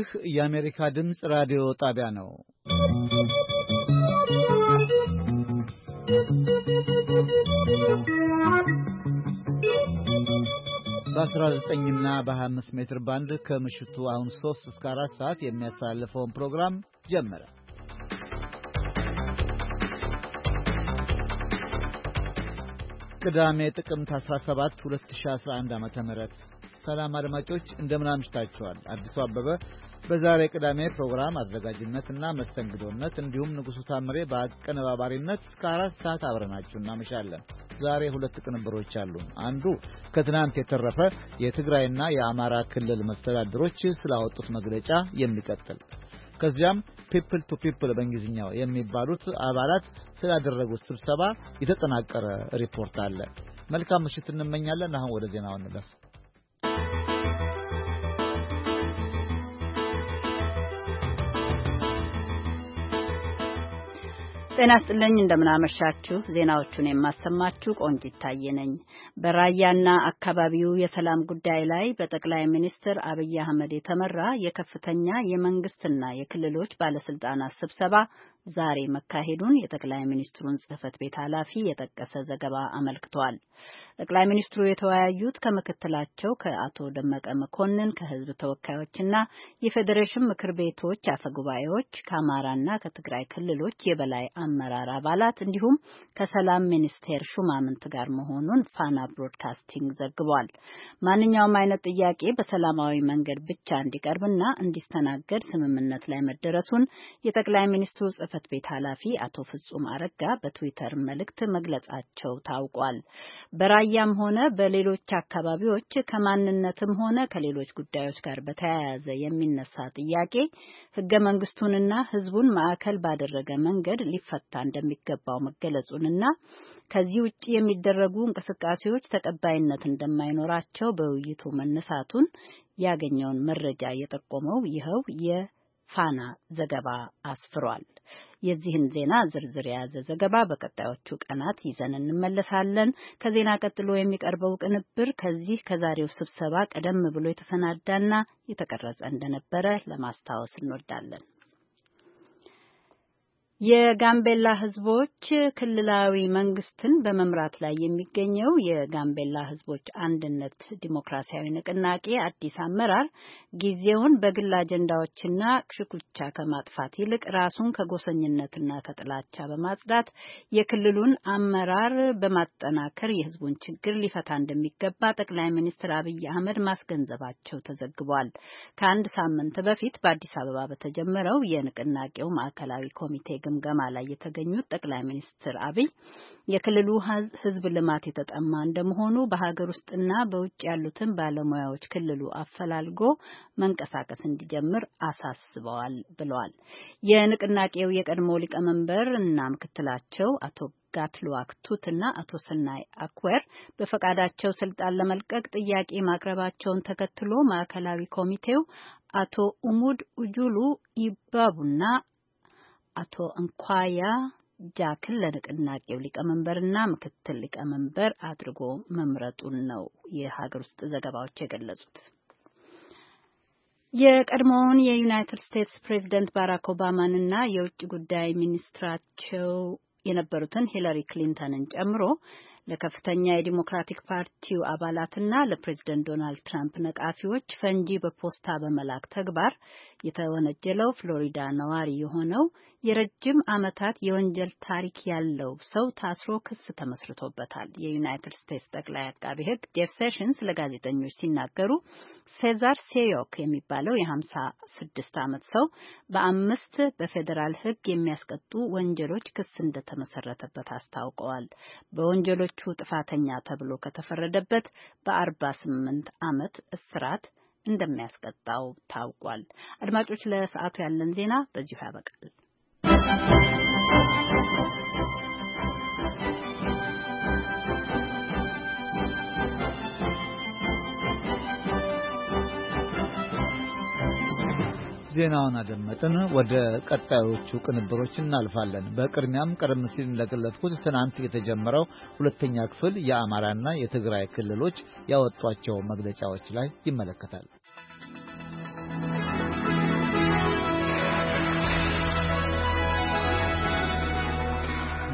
ይህ የአሜሪካ ድምፅ ራዲዮ ጣቢያ ነው። በ19 እና በ25 ሜትር ባንድ ከምሽቱ አሁን 3 እስከ 4 ሰዓት የሚያስተላልፈውን ፕሮግራም ጀመረ። ቅዳሜ ጥቅምት 17 2011 ዓ.ም ሰላም አድማጮች እንደምን አምሽታችኋል? አዲሱ አበበ በዛሬ ቅዳሜ ፕሮግራም አዘጋጅነትና መስተንግዶነት እንዲሁም ንጉሱ ታምሬ በአቀነባባሪነት እስከ 4 ሰዓት አብረናችሁ እናመሻለን። ዛሬ ሁለት ቅንብሮች አሉ። አንዱ ከትናንት የተረፈ የትግራይና የአማራ ክልል መስተዳድሮች ስላወጡት መግለጫ የሚቀጥል፣ ከዚያም ፒፕል ቱ ፒፕል በእንግሊዝኛው የሚባሉት አባላት ስላደረጉት ስብሰባ የተጠናቀረ ሪፖርት አለ። መልካም ምሽት እንመኛለን። አሁን ወደ ዜናው እንለፍ። ጤና ይስጥልኝ፣ እንደምናመሻችሁ። ዜናዎቹን የማሰማችሁ ቆንጂት ታየ ነኝ። በራያና አካባቢው የሰላም ጉዳይ ላይ በጠቅላይ ሚኒስትር አብይ አህመድ የተመራ የከፍተኛ የመንግስትና የክልሎች ባለስልጣናት ስብሰባ ዛሬ መካሄዱን የጠቅላይ ሚኒስትሩን ጽህፈት ቤት ኃላፊ የጠቀሰ ዘገባ አመልክቷል። ጠቅላይ ሚኒስትሩ የተወያዩት ከምክትላቸው ከአቶ ደመቀ መኮንን፣ ከህዝብ ተወካዮችና የፌዴሬሽን ምክር ቤቶች አፈጉባኤዎች፣ ከአማራና ከትግራይ ክልሎች የበላይ አመራር አባላት እንዲሁም ከሰላም ሚኒስቴር ሹማምንት ጋር መሆኑን ፋና ብሮድካስቲንግ ዘግቧል። ማንኛውም አይነት ጥያቄ በሰላማዊ መንገድ ብቻ እንዲቀርብና እንዲስተናገድ ስምምነት ላይ መደረሱን የጠቅላይ ሚኒስትሩ ጽህፈት ቤት ኃላፊ አቶ ፍጹም አረጋ በትዊተር መልእክት መግለጻቸው ታውቋል። በራያም ሆነ በሌሎች አካባቢዎች ከማንነትም ሆነ ከሌሎች ጉዳዮች ጋር በተያያዘ የሚነሳ ጥያቄ ህገ መንግስቱንና ህዝቡን ማዕከል ባደረገ መንገድ ሊፈታ እንደሚገባው መገለጹንና ከዚህ ውጪ የሚደረጉ እንቅስቃሴዎች ተቀባይነት እንደማይኖራቸው በውይይቱ መነሳቱን ያገኘውን መረጃ የጠቆመው ይኸው የፋና ዘገባ አስፍሯል። የዚህን ዜና ዝርዝር የያዘ ዘገባ በቀጣዮቹ ቀናት ይዘን እንመለሳለን። ከዜና ቀጥሎ የሚቀርበው ቅንብር ከዛሬው ስብሰባ ቀደም ብሎ የተሰናዳና የተቀረጸ እንደነበረ ለማስታወስ እንወዳለን። የጋምቤላ ህዝቦች ክልላዊ መንግስትን በመምራት ላይ የሚገኘው የጋምቤላ ህዝቦች አንድነት ዲሞክራሲያዊ ንቅናቄ አዲስ አመራር ጊዜውን በግል አጀንዳዎችና ሽኩቻ ከማጥፋት ይልቅ ራሱን ከጎሰኝነትና ከጥላቻ በማጽዳት የክልሉን አመራር በማጠናከር የህዝቡን ችግር ሊፈታ እንደሚገባ ጠቅላይ ሚኒስትር አብይ አህመድ ማስገንዘባቸው ተዘግቧል። ከአንድ ሳምንት በፊት በአዲስ አበባ በተጀመረው የንቅናቄው ማዕከላዊ ኮሚቴ ግምገማ ላይ የተገኙት ጠቅላይ ሚኒስትር አብይ የክልሉ ህዝብ ልማት የተጠማ እንደመሆኑ በሀገር ውስጥና በውጭ ያሉትን ባለሙያዎች ክልሉ አፈላልጎ መንቀሳቀስ እንዲጀምር አሳስበዋል ብለዋል። የንቅናቄው የቀድሞ ሊቀመንበር እና ምክትላቸው አቶ ጋትሉዋክ ቱትና አቶ ሰናይ አክዌር በፈቃዳቸው ስልጣን ለመልቀቅ ጥያቄ ማቅረባቸውን ተከትሎ ማዕከላዊ ኮሚቴው አቶ ኡሙድ ኡጁሉ ኢባቡና አቶ እንኳያ ጃክል ለንቅናቄው ሊቀመንበርና ምክትል ሊቀመንበር አድርጎ መምረጡን ነው የሀገር ውስጥ ዘገባዎች የገለጹት። የቀድሞውን የዩናይትድ ስቴትስ ፕሬዝዳንት ባራክ ኦባማንና የውጭ ጉዳይ ሚኒስትራቸው የነበሩትን ሂለሪ ክሊንተንን ጨምሮ ለከፍተኛ የዲሞክራቲክ ፓርቲው አባላትና ለፕሬዝዳንት ዶናልድ ትራምፕ ነቃፊዎች ፈንጂ በፖስታ በመላክ ተግባር የተወነጀለው ፍሎሪዳ ነዋሪ የሆነው የረጅም ዓመታት የወንጀል ታሪክ ያለው ሰው ታስሮ ክስ ተመስርቶበታል። የዩናይትድ ስቴትስ ጠቅላይ አቃቤ ሕግ ጄፍ ሴሽንስ ለጋዜጠኞች ሲናገሩ ሴዛር ሴዮክ የሚባለው የ56 ዓመት ሰው በ5 በፌዴራል ሕግ የሚያስቀጡ ወንጀሎች ክስ እንደተመሰረተበት አስታውቀዋል። በወንጀሎቹ ጥፋተኛ ተብሎ ከተፈረደበት በ48 ዓመት እስራት እንደሚያስቀጣው ታውቋል። አድማጮች፣ ለሰዓቱ ያለን ዜና በዚሁ ያበቃል። ዜናውን አደመጥን። ወደ ቀጣዮቹ ቅንብሮች እናልፋለን። በቅድሚያም ቀደም ሲል እንደገለጽኩት ትናንት የተጀመረው ሁለተኛ ክፍል የአማራና የትግራይ ክልሎች ያወጧቸው መግለጫዎች ላይ ይመለከታል።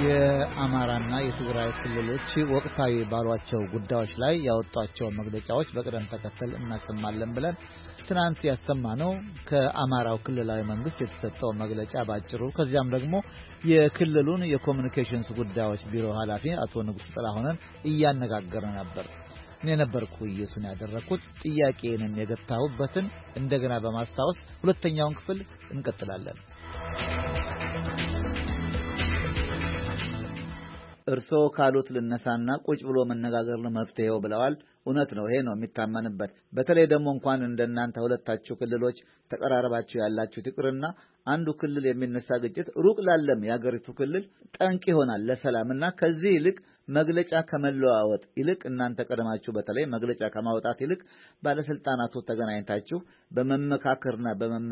የአማራና የትግራይ ክልሎች ወቅታዊ ባሏቸው ጉዳዮች ላይ ያወጧቸው መግለጫዎች በቅደም ተከተል እናሰማለን ብለን ትናንት ያሰማነው ከአማራው ክልላዊ መንግስት የተሰጠው መግለጫ ባጭሩ፣ ከዚያም ደግሞ የክልሉን የኮሙኒኬሽንስ ጉዳዮች ቢሮ ኃላፊ አቶ ንጉሱ ጥላሁንን እያነጋገርን ነበር። እኔ ነበርኩ ውይይቱን ያደረኩት። ጥያቄንም የገታሁበትን እንደገና በማስታወስ ሁለተኛውን ክፍል እንቀጥላለን። እርስዎ ካሉት ልነሳና ቁጭ ብሎ መነጋገር ነው መፍትሄው ብለዋል። እውነት ነው፣ ይሄ ነው የሚታመንበት። በተለይ ደግሞ እንኳን እንደናንተ ሁለታችሁ ክልሎች ተቀራረባችሁ ያላችሁት ይቅርና አንዱ ክልል የሚነሳ ግጭት ሩቅ ላለም የሀገሪቱ ክልል ጠንቅ ይሆናል ለሰላምና ከዚህ ይልቅ መግለጫ ከመለዋወጥ ይልቅ እናንተ ቀደማችሁ በተለይ መግለጫ ከማውጣት ይልቅ ባለስልጣናቱ ተገናኝታችሁ በመመካከርና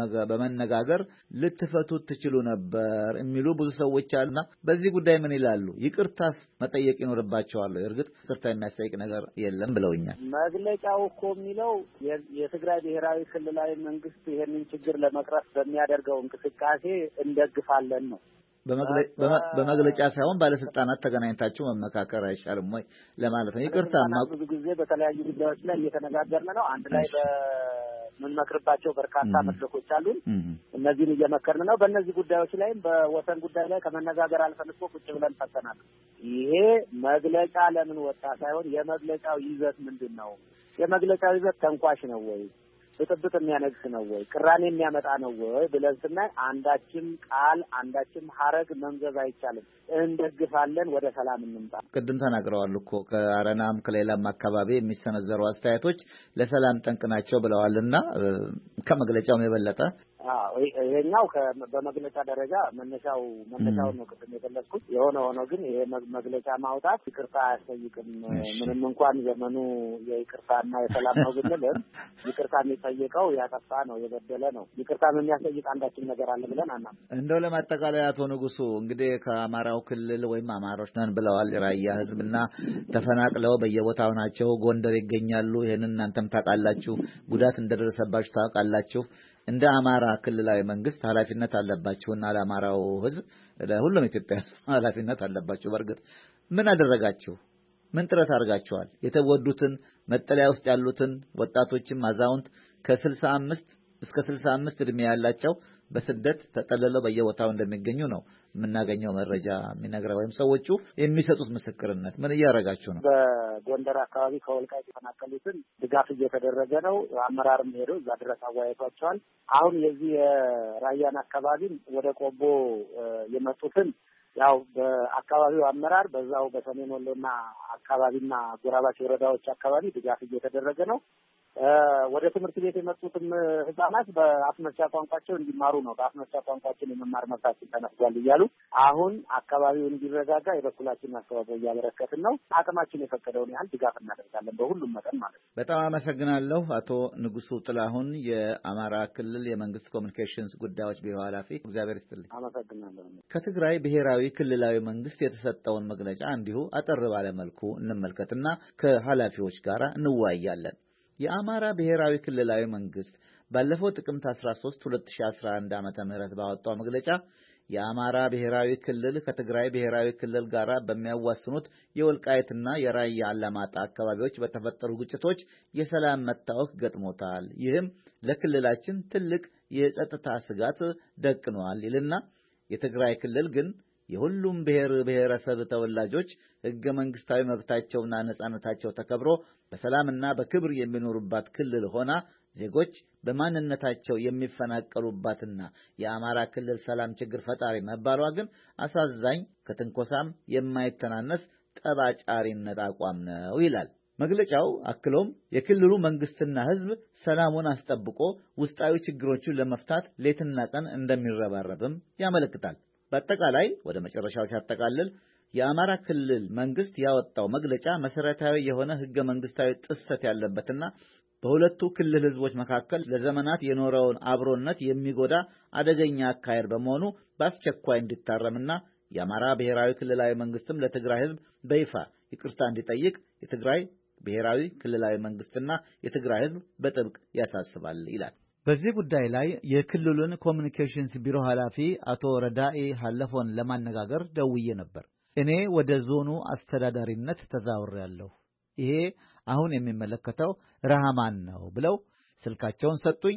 በመነጋገር ልትፈቱት ትችሉ ነበር የሚሉ ብዙ ሰዎች አሉና በዚህ ጉዳይ ምን ይላሉ? ይቅርታስ መጠየቅ ይኖርባቸዋል? እርግጥ ይቅርታ የሚያስጠይቅ ነገር የለም ብለውኛል። መግለጫው እኮ የሚለው የትግራይ ብሔራዊ ክልላዊ መንግስት ይሄንን ችግር ለመቅረፍ በሚያደርገው እንቅስቃሴ እንደግፋለን ነው። በመግለጫ ሳይሆን ባለስልጣናት ተገናኝታችሁ መመካከር አይሻልም ወይ ለማለት ነው። ይቅርታማ ብዙ ጊዜ በተለያዩ ጉዳዮች ላይ እየተነጋገርን ነው። አንድ ላይ በምንመክርባቸው በርካታ መድረኮች አሉን። እነዚህን እየመከርን ነው። በእነዚህ ጉዳዮች ላይም በወሰን ጉዳይ ላይ ከመነጋገር አልፈን እኮ ቁጭ ብለን ፈተናል። ይሄ መግለጫ ለምን ወጣ ሳይሆን የመግለጫው ይዘት ምንድን ነው? የመግለጫው ይዘት ተንኳሽ ነው ወይ ብጥብጥ የሚያነግስ ነው ወይ ቅራኔ የሚያመጣ ነው ወይ ብለን ስናይ አንዳችም ቃል አንዳችም ሀረግ መምዘዝ አይቻልም። እንደግፋለን፣ ወደ ሰላም እንምጣ። ቅድም ተናግረዋል እኮ ከአረናም ከሌላም አካባቢ የሚሰነዘሩ አስተያየቶች ለሰላም ጠንቅ ናቸው ብለዋልና ከመግለጫውም የበለጠ ይሄኛው በመግለጫ ደረጃ መነሻውን ነው ቅድም የገለጽኩት። የሆነ ሆኖ ግን ይሄ መግለጫ ማውጣት ይቅርታ አያስጠይቅም። ምንም እንኳን ዘመኑ የይቅርታና የሰላም ነው ብንልም ይቅርታ የሚጠይቀው ያጠፋ ነው የበደለ ነው። ይቅርታ የሚያስጠይቅ አንዳችን ነገር አለ ብለን አናም። እንደው ለማጠቃለያ አቶ ንጉሱ እንግዲህ ከአማራው ክልል ወይም አማሮች ነን ብለዋል። የራያ ህዝብና ተፈናቅለው በየቦታው ናቸው። ጎንደር ይገኛሉ። ይሄንን እናንተም ታውቃላችሁ። ጉዳት እንደደረሰባችሁ ታውቃላችሁ። እንደ አማራ ክልላዊ መንግስት ኃላፊነት አለባችሁና ለአማራው ህዝብ ለሁሉም ኢትዮጵያ ኃላፊነት አለባችሁ። በርግጥ ምን አደረጋችሁ? ምን ጥረት አድርጋችኋል? የተወዱትን መጠለያ ውስጥ ያሉትን ወጣቶችም አዛውንት ከ65 እስከ 65 እድሜ ያላቸው በስደት ተጠልለው በየቦታው እንደሚገኙ ነው የምናገኘው መረጃ የሚነግረው ወይም ሰዎቹ የሚሰጡት ምስክርነት። ምን እያደረጋችሁ ነው? በጎንደር አካባቢ ከወልቃይት የተፈናቀሉትን ድጋፍ እየተደረገ ነው። አመራርም ሄዶ እዛ ድረስ አወያይቷቸዋል። አሁን የዚህ የራያን አካባቢ ወደ ቆቦ የመጡትን ያው በአካባቢው አመራር በዛው በሰሜን ወሎና አካባቢና ጎራባች ወረዳዎች አካባቢ ድጋፍ እየተደረገ ነው። ወደ ትምህርት ቤት የመጡትም ህጻናት በአፍ መፍቻ ቋንቋቸው እንዲማሩ ነው። በአፍ መፍቻ ቋንቋችን የመማር መብታችን ተነስቷል እያሉ አሁን አካባቢው እንዲረጋጋ የበኩላችንን አስተዋጽኦ እያበረከትን ነው። አቅማችን የፈቀደውን ያህል ድጋፍ እናደርጋለን፣ በሁሉም መጠን ማለት ነው። በጣም አመሰግናለሁ። አቶ ንጉሱ ጥላሁን የአማራ ክልል የመንግስት ኮሚኒኬሽንስ ጉዳዮች ቢሮ ኃላፊ፣ እግዚአብሔር ይስጥልኝ። አመሰግናለሁ። ከትግራይ ብሔራዊ ክልላዊ መንግስት የተሰጠውን መግለጫ እንዲሁ አጠር ባለ መልኩ እንመልከትና ከኃላፊዎች ጋር እንወያያለን። የአማራ ብሔራዊ ክልላዊ መንግስት ባለፈው ጥቅምት 13 2011 ዓ.ም ባወጣው መግለጫ የአማራ ብሔራዊ ክልል ከትግራይ ብሔራዊ ክልል ጋር በሚያዋስኑት የወልቃይትና የራያ አላማጣ አካባቢዎች በተፈጠሩ ግጭቶች የሰላም መታወክ ገጥሞታል። ይህም ለክልላችን ትልቅ የጸጥታ ስጋት ደቅኗል ይልና የትግራይ ክልል ግን የሁሉም ብሔረሰብ ተወላጆች ሕገ መንግስታዊ መብታቸውና ነጻነታቸው ተከብሮ በሰላምና በክብር የሚኖሩባት ክልል ሆና ዜጎች በማንነታቸው የሚፈናቀሉባትና የአማራ ክልል ሰላም ችግር ፈጣሪ መባሏ ግን አሳዛኝ፣ ከትንኮሳም የማይተናነስ ጠባጫሪነት አቋም ነው ይላል መግለጫው። አክሎም የክልሉ መንግስትና ሕዝብ ሰላሙን አስጠብቆ ውስጣዊ ችግሮችን ለመፍታት ሌትና ቀን እንደሚረባረብም ያመለክታል። በአጠቃላይ ወደ መጨረሻው ሲያጠቃልል የአማራ ክልል መንግስት ያወጣው መግለጫ መሰረታዊ የሆነ ህገ መንግስታዊ ጥሰት ያለበትና በሁለቱ ክልል ህዝቦች መካከል ለዘመናት የኖረውን አብሮነት የሚጎዳ አደገኛ አካሄድ በመሆኑ በአስቸኳይ እንዲታረምና የአማራ ብሔራዊ ክልላዊ መንግስትም ለትግራይ ህዝብ በይፋ ይቅርታ እንዲጠይቅ የትግራይ ብሔራዊ ክልላዊ መንግስትና የትግራይ ህዝብ በጥብቅ ያሳስባል ይላል። በዚህ ጉዳይ ላይ የክልሉን ኮሚኒኬሽንስ ቢሮ ኃላፊ አቶ ረዳኢ ሐለፎን ለማነጋገር ደውዬ ነበር። እኔ ወደ ዞኑ አስተዳዳሪነት ተዛውሬያለሁ። ይሄ አሁን የሚመለከተው ረሃማን ነው ብለው ስልካቸውን ሰጡኝ።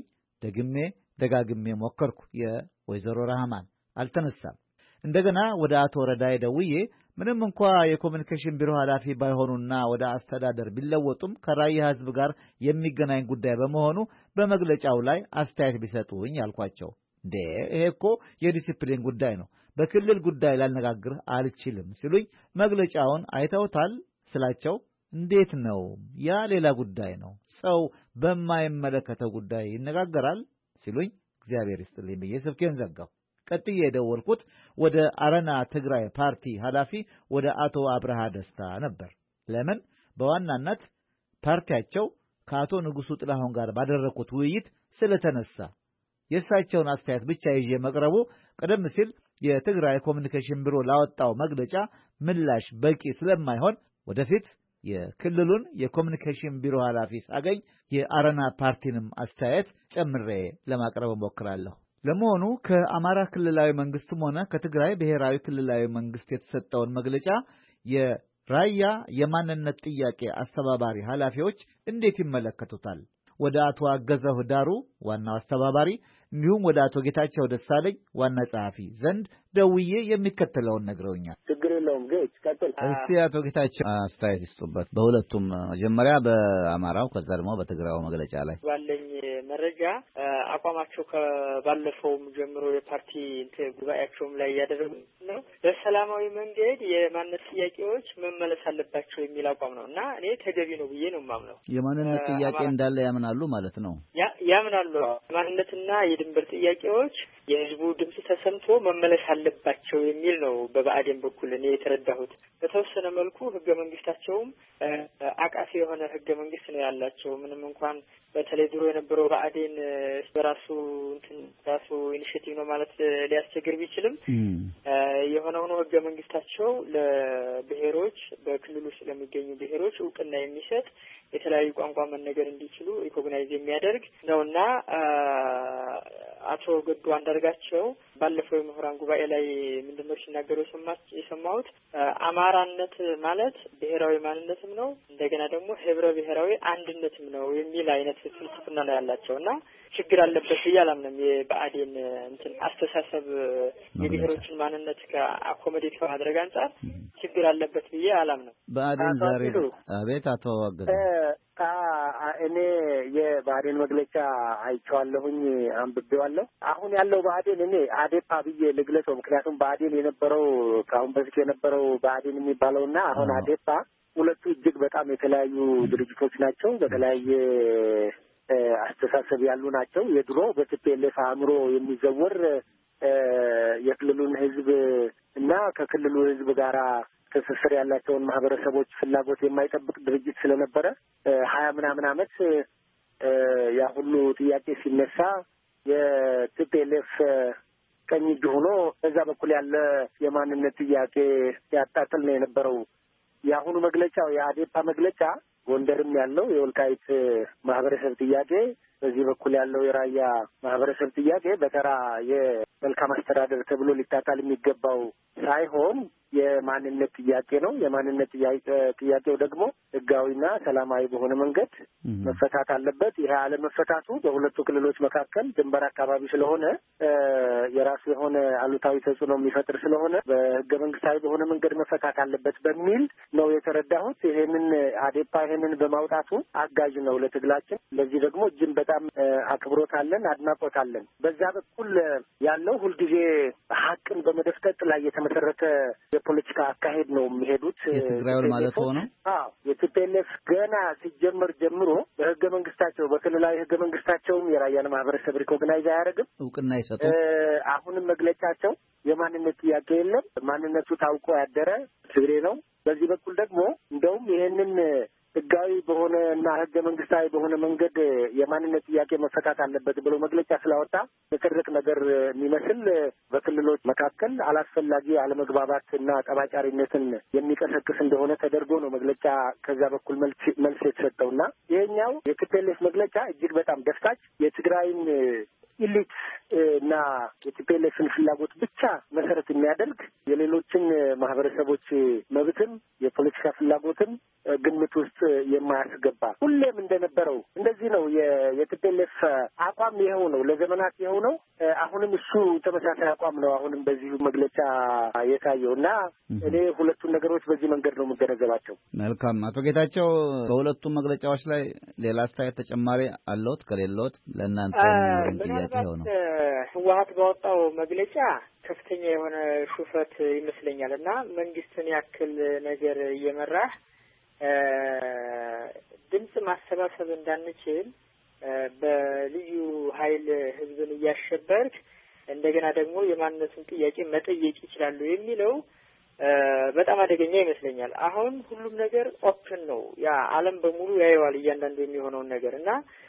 ደጋግሜ ሞከርኩ። የወይዘሮ ረሃማን አልተነሳም። እንደገና ወደ አቶ ረዳይ ደውዬ ምንም እንኳ የኮሙኒኬሽን ቢሮ ኃላፊ ባይሆኑና ወደ አስተዳደር ቢለወጡም ከራያ ሕዝብ ጋር የሚገናኝ ጉዳይ በመሆኑ በመግለጫው ላይ አስተያየት ቢሰጡኝ አልኳቸው። ይሄ እኮ የዲሲፕሊን ጉዳይ ነው፣ በክልል ጉዳይ ላነጋግርህ አልችልም ሲሉኝ መግለጫውን አይተውታል ስላቸው እንዴት ነው? ያ ሌላ ጉዳይ ነው፣ ሰው በማይመለከተው ጉዳይ ይነጋገራል ሲሉኝ እግዚአብሔር ይስጥልኝ ብዬ ስልኬን ዘጋሁ። ቀጥዬ የደወልኩት ወደ አረና ትግራይ ፓርቲ ኃላፊ ወደ አቶ አብርሃ ደስታ ነበር። ለምን? በዋናነት ፓርቲያቸው ከአቶ ንጉሱ ጥላሁን ጋር ባደረኩት ውይይት ስለተነሳ የእሳቸውን አስተያየት ብቻ ይዤ መቅረቡ ቀደም ሲል የትግራይ ኮሙኒኬሽን ቢሮ ላወጣው መግለጫ ምላሽ በቂ ስለማይሆን ወደፊት የክልሉን የኮሙኒኬሽን ቢሮ ኃላፊ ሳገኝ የአረና ፓርቲንም አስተያየት ጨምሬ ለማቅረብ እሞክራለሁ። ለመሆኑ ከአማራ ክልላዊ መንግስትም ሆነ ከትግራይ ብሔራዊ ክልላዊ መንግስት የተሰጠውን መግለጫ የራያ የማንነት ጥያቄ አስተባባሪ ኃላፊዎች እንዴት ይመለከቱታል? ወደ አቶ አገዘው ዳሩ ዋናው አስተባባሪ እንዲሁም ወደ አቶ ጌታቸው ደሳለኝ ዋና ጸሐፊ ዘንድ ደውዬ የሚከተለውን ነግረውኛል። ችግር የለውም ጌች ቀጥል። እስቲ አቶ ጌታቸው አስተያየት ይስጡበት። በሁለቱም መጀመሪያ በአማራው ከዛ ደግሞ በትግራዩ መግለጫ ላይ ባለኝ መረጃ አቋማቸው ከባለፈውም ጀምሮ የፓርቲ ጉባኤያቸውም ላይ ያደረጉ ነው በሰላማዊ መንገድ የማንነት ጥያቄዎች መመለስ አለባቸው የሚል አቋም ነው እና እኔ ተገቢ ነው ብዬ ነው የማምነው። የማንነት ጥያቄ እንዳለ ያምናሉ ማለት ነው። ያምናሉ። ማንነትና የድንበር ጥያቄዎች የህዝቡ ድምጽ ተሰምቶ መመለስ አለባቸው የሚል ነው በብአዴን በኩል እኔ የተረዳሁት። በተወሰነ መልኩ ህገ መንግስታቸውም አቃፊ የሆነ ህገ መንግስት ነው ያላቸው። ምንም እንኳን በተለይ ድሮ የነበረው ብአዴን ራሱ ኢኒሼቲቭ ነው ማለት ሊያስቸግር ቢችልም የሆነው ነው ህገ መንግስታቸው ለብሔሮች በክልሉ ውስጥ ለሚገኙ ብሔሮች እውቅና የሚሰጥ የተለያዩ ቋንቋ መነገር እንዲችሉ ሪኮግናይዝ የሚያደርግ ነውና አቶ ገዱ አንዳርጋቸው ባለፈው የምሁራን ጉባኤ ላይ ምንድነው ሲናገሩ የሰማሁት አማራነት ማለት ብሔራዊ ማንነትም ነው እንደገና ደግሞ ህብረ ብሔራዊ አንድነትም ነው የሚል አይነት ፍልስፍና ነው ያላቸውና ችግር አለበት ብዬ አላምንም። የብአዴን አስተሳሰብ የብሔሮችን ማንነት ከአኮሞዴት ከማድረግ አንጻር ችግር አለበት ብዬ አላምንም። ብአዴን ዛሬ አቤት አቶ አገዘ እኔ የብአዴን መግለጫ አይቼዋለሁኝ፣ አንብቤዋለሁ። አሁን ያለው ብአዴን እኔ አዴፓ ብዬ ልግለጸው። ምክንያቱም ብአዴን የነበረው ከአሁን በፊት የነበረው ብአዴን የሚባለውና አሁን አዴፓ ሁለቱ እጅግ በጣም የተለያዩ ድርጅቶች ናቸው። በተለያየ አስተሳሰብ ያሉ ናቸው። የድሮ በቲፒኤልኤፍ አእምሮ የሚዘወር የክልሉን ህዝብ እና ከክልሉ ህዝብ ጋራ ትስስር ያላቸውን ማህበረሰቦች ፍላጎት የማይጠብቅ ድርጅት ስለነበረ 20 ምናምን ዓመት ያ ሁሉ ጥያቄ ሲነሳ የቲፒኤልኤፍ ቀኝ እጅ ሆኖ በዛ በኩል ያለ የማንነት ጥያቄ ሲያጣጥል ነው የነበረው። የአሁኑ መግለጫው የአዴፓ መግለጫ ጎንደርም ያለው የወልቃይት ማህበረሰብ ጥያቄ፣ በዚህ በኩል ያለው የራያ ማህበረሰብ ጥያቄ በተራ የመልካም አስተዳደር ተብሎ ሊታጣል የሚገባው ሳይሆን የማንነት ጥያቄ ነው። የማንነት ጥያቄው ደግሞ ህጋዊና ሰላማዊ በሆነ መንገድ መፈታት አለበት። ይሄ አለመፈታቱ በሁለቱ ክልሎች መካከል ድንበር አካባቢ ስለሆነ የራሱ የሆነ አሉታዊ ተጽዕኖ የሚፈጥር ስለሆነ በህገ መንግስታዊ በሆነ መንገድ መፈታት አለበት በሚል ነው የተረዳሁት። ይሄንን አዴፓ ይሄንን በማውጣቱ አጋዥ ነው ለትግላችን። ለዚህ ደግሞ እጅን በጣም አክብሮት አለን፣ አድናቆት አለን። በዛ በኩል ያለው ሁልጊዜ ሀቅን በመደፍጠጥ ላይ የተመሰረተ የፖለቲካ አካሄድ ነው የሚሄዱት። የትግራዩን ማለት ሆነ የቲፒኤልኤፍ ገና ሲጀመር ጀምሮ በህገ መንግስታቸው በክልላዊ ህገ መንግስታቸውም የራያን ማህበረሰብ ሪኮግናይዝ አያደርግም፣ እውቅና ይሰጡ። አሁንም መግለጫቸው የማንነት ጥያቄ የለም፣ ማንነቱ ታውቆ ያደረ ትግሬ ነው። በዚህ በኩል ደግሞ እንደውም ይሄንን ህጋዊ በሆነ እና ህገ መንግስታዊ በሆነ መንገድ የማንነት ጥያቄ መፈታት አለበት ብሎ መግለጫ ስላወጣ ትርቅ ነገር የሚመስል በክልሎች መካከል አላስፈላጊ አለመግባባት እና ጠባጫሪነትን የሚቀሰቅስ እንደሆነ ተደርጎ ነው መግለጫ ከዛ በኩል መልስ የተሰጠውና ይሄኛው የቲፒኤልኤፍ መግለጫ እጅግ በጣም ደስታች የትግራይን ኢሊት እና የቲፒኤልኤፍን ፍላጎት ብቻ መሰረት የሚያደርግ የሌሎችን ማህበረሰቦች መብትም የፖለቲካ ፍላጎትም ግምት ውስጥ የማያስገባ ሁሌም እንደነበረው እንደዚህ ነው። የቲፒኤልኤፍ አቋም ይኸው ነው፣ ለዘመናት ይኸው ነው። አሁንም እሱ ተመሳሳይ አቋም ነው አሁንም በዚሁ መግለጫ የታየው እና እኔ ሁለቱን ነገሮች በዚህ መንገድ ነው የምገነዘባቸው። መልካም አቶ ጌታቸው፣ በሁለቱም መግለጫዎች ላይ ሌላ አስተያየት ተጨማሪ አለዎት? ከሌለዎት ለእናንተ ጥያቄ ነው። ህወሓት ባወጣው መግለጫ ከፍተኛ የሆነ ሹፈት ይመስለኛል እና መንግስትን ያክል ነገር እየመራህ ድምፅ ማሰባሰብ እንዳንችል በልዩ ኃይል ህዝብን እያሸበርክ እንደገና ደግሞ የማንነቱን ጥያቄ መጠየቅ ይችላሉ የሚለው በጣም አደገኛ ይመስለኛል። አሁን ሁሉም ነገር ኦፕን ነው። ያ ዓለም በሙሉ ያየዋል እያንዳንዱ የሚሆነውን ነገር እና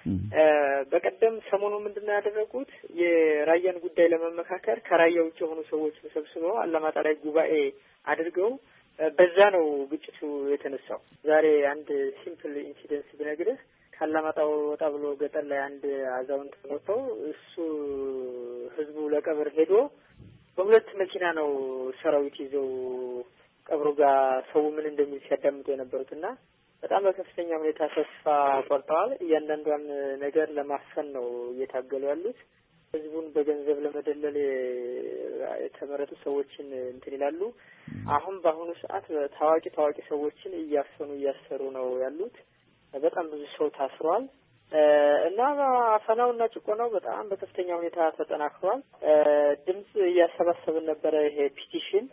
በቀደም ሰሞኑ ምንድነው ያደረጉት? የራያን ጉዳይ ለመመካከር ከራያ ውጭ የሆኑ ሰዎች ተሰብስበው አላማጣ ላይ ጉባኤ አድርገው በዛ ነው ግጭቱ የተነሳው። ዛሬ አንድ ሲምፕል ኢንሲደንስ ብነግርህ ካላማጣው ወጣ ብሎ ገጠር ላይ አንድ አዛውንት ሞተው እሱ ህዝቡ ለቀብር ሄዶ በሁለት መኪና ነው ሰራዊት ይዘው ቀብሩ ጋር ሰው ምን እንደሚል ሲያዳምጡ የነበሩትና በጣም በከፍተኛ ሁኔታ ተስፋ ቆርጠዋል። እያንዳንዷን ነገር ለማፈን ነው እየታገሉ ያሉት። ህዝቡን በገንዘብ ለመደለል የተመረጡ ሰዎችን እንትን ይላሉ። አሁን በአሁኑ ሰዓት ታዋቂ ሰዎችን እያሰሩ ነው ያሉት። በጣም ብዙ ሰው ታስሯል እና አፈናውና ጭቆናው በጣም በከፍተኛ ሁኔታ ተጠናክሯል። ድምጽ እያሰባሰብን ነበረ፣ ይሄ ፒቲሽን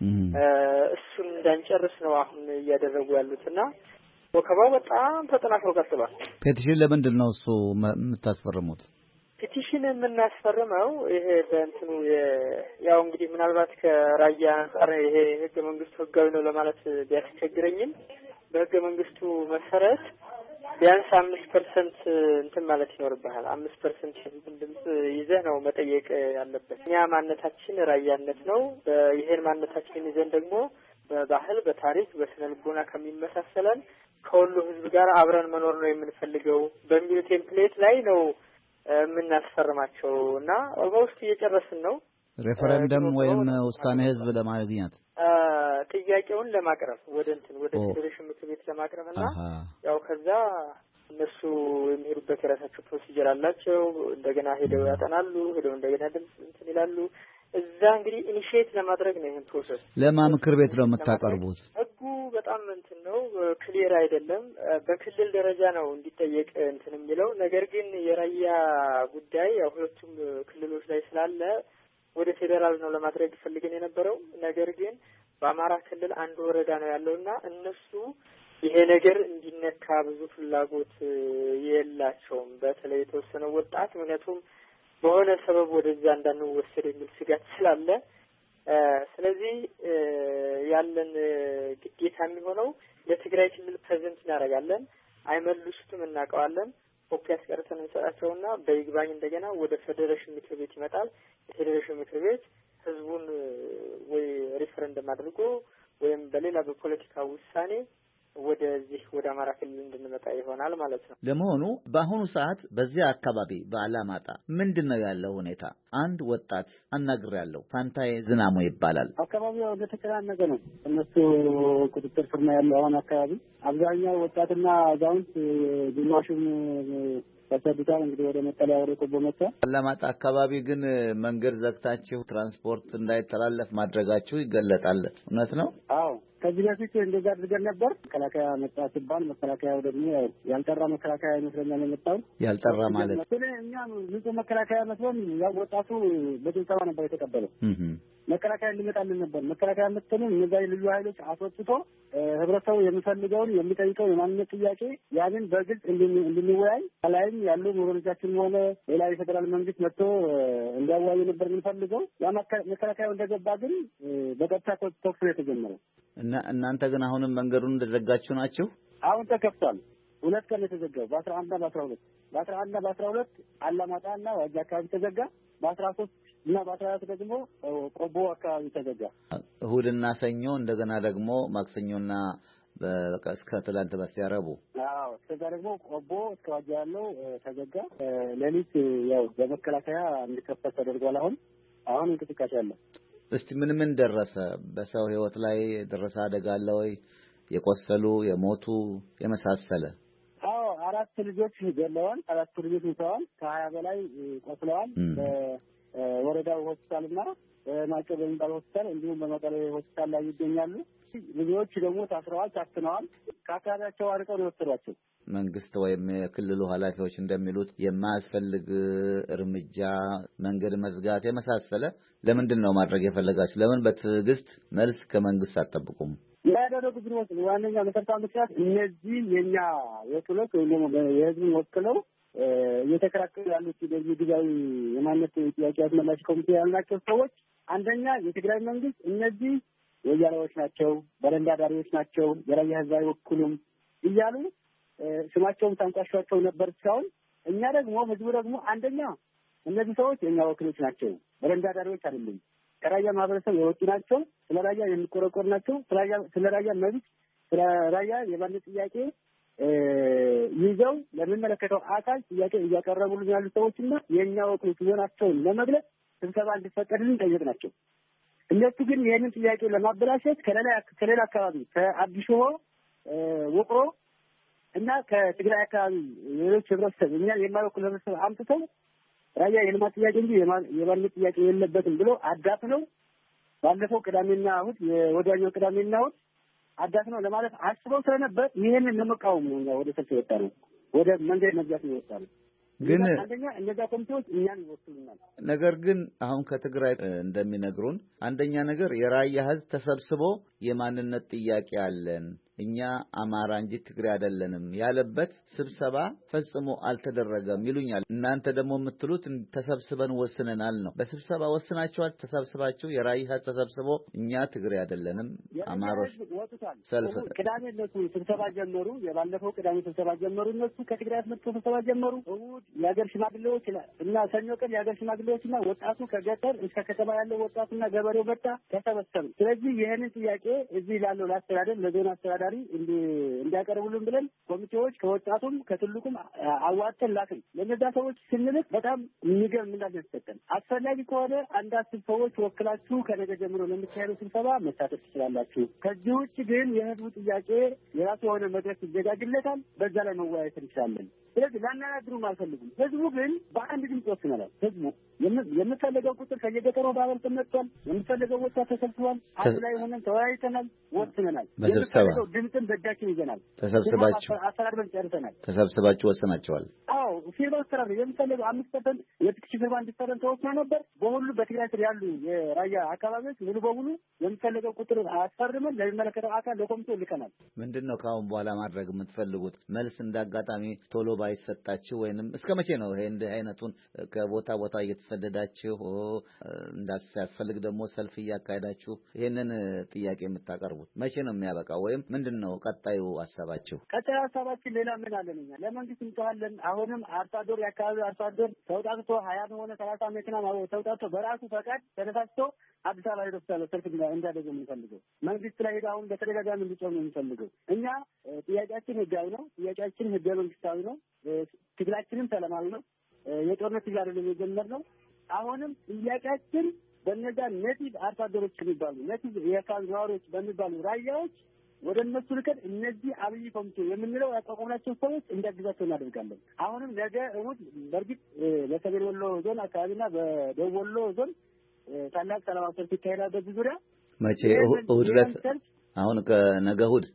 እሱን እንዳንጨርስ ነው አሁን እያደረጉ ያሉትና ወከባው በጣም ተጠናክሮ ቀጥሏል። ፒቲሽን ለምንድን ነው እሱ የምታስፈርሙት? ፒቲሽን የምናስፈርመው ይሄ በእንትኑ ያው እንግዲህ ምናልባት ከራያ አንጻር ይሄ ህገ መንግስቱ ህጋዊ ነው ለማለት ቢያስቸግረኝም በህገ መንግስቱ መሰረት ቢያንስ 5% እንትን ማለት ይኖርብሃል። 5% የህዝብን ድምጽ ይዘህ ነው መጠየቅ ያለበት። እኛ ማንነታችን ራያነት ነው። ይሄን ማንነታችንን ይዘን ደግሞ በባህል፣ በታሪክ፣ በስነ ልቦና ከሚመሳሰለን ከሁሉ ህዝብ ጋር አብረን መኖር ነው የምንፈልገው በሚል ቴምፕሌት ላይ ነው የምናስፈርማቸው እና ኦልሞስት እየጨረስን ነው። ሬፈረንደም ወይም ውሳኔ ህዝብ ለማግኘት ጥያቄውን ለማቅረብ ወደ ፌዴሬሽን ምክር ቤት ለማቅረብና ያው ከዛ እነሱ የሚሄዱበት የራሳቸው ፕሮሲጀር አላቸው። እንደገና ሄደው ያጠናሉ፣ ሄደው እንደገና ድምጽ እንትን ይላሉ። እዛ እንግዲህ ኢኒሺየት ለማድረግ ነው ይሄን ፕሮሰስ። ለማ ምክር ቤት ነው የምታቀርቡት? ህጉ በጣም እንትን ነው፣ ክሊር አይደለም። በክልል ደረጃ ነው እንዲጠየቅ እንትን የሚለው ነገር ግን የራያ ጉዳይ ያው ሁለቱም ክልሎች ላይ ስላለ ወደ ፌዴራል ነው ለማድረግ ፈልገን የነበረው። ነገር ግን በአማራ ክልል አንድ ወረዳ ነው ያለውና እነሱ ይሄ ነገር እንዲነካ ብዙ ፍላጎት የላቸውም። በተለይ የተወሰነው ወጣት ምክንያቱም በሆነ ሰበብ ወደዛ እንዳንወሰድ የሚል ስጋት ስላለ ስለዚህ ያለን ግዴታ የሚሆነው ለትግራይ ክልል ፕሬዘንት እናደርጋለን። አይመልሱትም፣ እናውቀዋለን። ኮፒ አስቀርተን እንሰጣቸውና በይግባኝ እንደገና ወደ ፌዴሬሽን ምክር ቤት ይመጣል። የፌዴሬሽን ምክር ቤት ህዝቡን ወይ ሪፈረንደም አድርጎ ወይም በሌላ በፖለቲካ ውሳኔ ወደዚህ ወደ አማራ ክልል እንድንመጣ ይሆናል ማለት ነው። ለመሆኑ በአሁኑ ሰዓት በዚያ አካባቢ በአላማጣ ምንድነው ያለው ሁኔታ? አንድ ወጣት አናግሬያለሁ። ፋንታዬ ዝናሙ ይባላል። አካባቢው እንደተጨናነቀ ነው። እነሱ ቁጥጥር ስር ነው ያለው። አሁን አካባቢ አብዛኛው ወጣትና አዛውንት ግማሹም ተሰድቷል። እንግዲህ ወደ መጠለያ ወደ ቆቦ መጣ። አላማጣ አካባቢ ግን መንገድ ዘግታችሁ ትራንስፖርት እንዳይተላለፍ ማድረጋችሁ ይገለጣል። እውነት ነው? አዎ፣ ከዚህ በፊት እንደዛ አድርገን ነበር። መከላከያ መጣ ሲባል መከላከያው ደግሞ ያልጠራ መከላከያ ይመስለኛል የመጣው። ያልጠራ ማለት እኛም ንጹህ መከላከያ መስሎን ያው ወጣቱ በጭብጨባ ነበር የተቀበለው። መከላከያ እንዲመጣልን ነበር። መከላከያ መጥተን እነዛ ልዩ ኃይሎች አስወጥቶ ህብረተሰቡ የሚፈልገውን የሚጠይቀው የማንነት ጥያቄ ያንን በግልጽ እንድንወያይ ከላይም ያሉ ወገኖቻችን ሆነ ሌላ የፌዴራል መንግስት መጥቶ እንዲያወያይ ነበር የምንፈልገው። ያ መከላከያው እንደገባ ግን በቀጥታ ተኩስ የተጀመረው እና እናንተ ግን አሁንም መንገዱን እንደዘጋችሁ ናችሁ? አሁን ተከፍቷል። 2 ቀን የተዘጋው በ11 እና በ12 አላማጣና ዋጃ አካባቢ ተዘጋ። በ13 እና በ14 ደግሞ ቆቦ አካባቢ ተዘጋ። እሁድና ሰኞ እንደገና ደግሞ ማክሰኞና በቃ እስከ ትላንት በስቲያ ረቡዕ። አዎ ከዛ ደግሞ ቆቦ እስከ ዋጃ ያለው ተዘጋ። ሌሊት ያው በመከላከያ እንዲከፈት ተደርጓል። አሁን እንቅስቃሴ አለ። እስቲ ምን ደረሰ? በሰው ህይወት ላይ ደረሰ አደጋ አለ ወይ? የቆሰሉ የሞቱ የመሳሰለ? አዎ 4 ልጆች ገለዋል። 4 ልጆች ሞተዋል። ከ20 በላይ ቆስለዋል። በወረዳው ሆስፒታልና ማጮ በሚባል ሆስፒታል እንዲሁም በመቀሌ ሆስፒታል ላይ ይገኛሉ። ልጆች ደግሞ ታስረዋል፣ ታፍነዋል። ከአካባቢያቸው አርቀው ነው የወሰዷቸው። መንግስት ወይም የክልሉ ኃላፊዎች እንደሚሉት የማያስፈልግ እርምጃ መንገድ መዝጋት የመሳሰለ ለምንድን ነው ማድረግ የፈለጋችሁ? ለምን በትዕግስት መልስ ከመንግስት አትጠብቁም? ያደረጉት ነው ዋነኛ መሰረታዊ ምክንያት እነዚህ የኛ ወክሎች ወይም ደግሞ የህዝብን ወክለው እየተከራከሩ ያሉት በዚህ ጊዜያዊ የማንነት ጥያቄ አስመላሽ ኮሚቴ ያልናቸው ሰዎች አንደኛ የትግራይ መንግስት እነዚህ ወያኔዎች ናቸው፣ በረንዳዳሪዎች ናቸው፣ የራያ ህዝብ አይወክሉም እያሉ ስማቸውን ታንቋሿቸው ነበር እስካሁን። እኛ ደግሞ ህዝቡ ደግሞ አንደኛ እነዚህ ሰዎች የኛ ወክሎች ናቸው፣ በረንዳዳሪዎች አይደሉም፣ ከራያ ማህበረሰብ የወጡ ናቸው፣ ስለ ራያ የሚቆረቆር ናቸው፣ ስለ ራያ መብት፣ ስለ ራያ የማንነት ጥያቄ ይዘው ለሚመለከተው አካል ጥያቄ እያቀረቡልን ያሉ ሰዎችና የኛ ወክሎች መሆናቸውን ለመግለጽ ስብሰባ እንዲፈቀድልን ጠየቅናቸው። እነሱ ግን ይህንን ጥያቄ ለማበላሸት ከሌላ አካባቢ ከአዲስ አበባ ውቅሮ እና ከትግራይ አካባቢ ሌሎች ህብረተሰብ እኛ የማይወክል ህብረተሰብ አምጥተው ራያ የልማት ጥያቄ እንጂ የማንነት ጥያቄ የለበትም ብሎ አዳፍነው ባለፈው ቅዳሜና እሑድ የወዲያኛው ቅዳሜና እሑድ አዳፍነው ለማለት አስበው ስለነበር ይህንን ለመቃወም ነው እኛ ወደ ሰልፍ የወጣ ነው፣ ወደ መንገድ መዝጋት ነው የወጣ ነው። ግን አንደኛ እነዛ ኮሚቴዎች እኛን ይወክሉናል። ነገር ግን አሁን ከትግራይ እንደሚነግሩን አንደኛ ነገር የራያ ህዝብ ተሰብስቦ የማንነት ጥያቄ አለን እኛ አማራ እንጂ ትግሬ አይደለንም ያለበት ስብሰባ ፈጽሞ አልተደረገም ይሉኛል። እናንተ ደግሞ የምትሉት ተሰብስበን ወስነናል ነው። በስብሰባ ወስናችኋል? ተሰብስባችሁ የራያ ህዝብ ተሰብስቦ እኛ ትግሬ አይደለንም አማሮች ሰልፍ ቅዳሜ እነሱ ስብሰባ ጀመሩ። የባለፈው ቅዳሜ ስብሰባ ጀመሩ። እነሱ ከትግራይ መጥተው ስብሰባ ጀመሩ። እሑድ የሀገር ሽማግሌዎች እና ሰኞ ቀን የሀገር ሽማግሌዎችና ወጣቱ ከገጠር እስከ ከተማ ያለው ወጣቱና ገበሬው መጣ ተሰበሰቡ። ስለዚህ ይህንን ጥያቄ እዚህ ላለው ለአስተዳደር ለዞን አስተዳደር እንዲያቀርቡልን ብለን ኮሚቴዎች ከወጣቱም ከትልቁም አዋጥተን ላክን። ለነዛ ሰዎች ስንልክ በጣም የሚገርም ምላሽ ተሰጠን። አስፈላጊ ከሆነ አንድ 10 ሰዎች ወክላችሁ ከነገ ጀምሮ ለሚካሄደው ስብሰባ መሳተፍ ትችላላችሁ። ከዚህ ውጭ ግን የህዝቡ ጥያቄ የራሱ የሆነ መድረክ ይዘጋጅለታል፣ በዛ ላይ መወያየት እንችላለን። ስለዚህ ላናናግሩም አልፈልጉም። ህዝቡ ግን በአንድ ድምፅ ወስነናል። ህዝቡ የምፈልገው ቁጥር ከየገጠሩ ባበልጥ መጥቷል። የምፈልገው ወጣት ተሰብስቧል። አንድ ላይ ሆነን ተወያይተናል፣ ወስነናል። የምፈልገው ድምፅን በእጃችን ይዘናል። ተሰብስባችሁ አስተዳድረን ጨርሰናል። ተሰብስባችሁ ወስናችኋል? አዎ ፊርማ አስተዳድረ የምፈልገው 5% የትክክል ፊርማ እንዲሰረን ተወስኖ ነበር። በሁሉ በትግራይ ስር ያሉ የራያ አካባቢዎች ሙሉ በሙሉ የምፈልገው ቁጥር አስፈርመን ለሚመለከተው አካል ለኮሚቴው ልከናል። ምንድነው ከአሁን በኋላ ማድረግ የምትፈልጉት? መልስ እንዳጋጣሚ ቶሎ ባይሰጣችሁ ወይንም እስከ መቼ ነው ይሄ እንደ አይነቱን ከቦታ ቦታ እየተሰደዳችሁ እንዳስፈልግ ደግሞ ሰልፍ እያካሄዳችሁ ይሄንን ጥያቄ የምታቀርቡት? መቼ ነው የሚያበቃው? ወይም ምንድነው ቀጣዩ ሀሳባችሁ? ቀጣዩ ሀሳባችን ሌላ ምን አለን? እኛ ለመንግስት እንተዋለን። አሁንም አርሶ አደር የአካባቢው አርሶ አደር ተውጣጥቶ 20 ሆነ 30 መኪና ተውጣጥቶ በራሱ ፈቃድ ተነሳስቶ አዲስ አበባ ሄዶ ሰልፍ እንዳደረገ የምንፈልገው መንግስት ላይ ሄዶ አሁን በተደጋጋሚ እንዲጮህ ነው የምንፈልገው። እኛ ጥያቄያችን ህጋዊ ነው። ጥያቄያችን ህገ መንግስታዊ ነው። ትግላችንም ሰላማዊ ነው። የጦርነት ትግል አይደለም የጀመርነው። አሁንም ጥያቄያችን በእነዛ ኔቲቭ አርሶ አደሮች የሚባሉ ኔቲቭ የአካባቢ ነዋሪዎች በሚባሉ ራያዎች ወደ እነሱ ልከን እነዚህ አብይ ኮሚቴ የምንለው ያቋቋምናቸው ሰዎች እንዲያግዛቸው እናደርጋለን። አሁንም ነገ እሑድ በእርግጥ በሰሜን ወሎ ዞን አካባቢና በደቡብ ወሎ ዞን ታላቅ ሰላማዊ ሰልፍ ይካሄዳል። በዚህ ዙሪያ መቼ? እሑድ ዕለት አሁን ከነገ እሑድ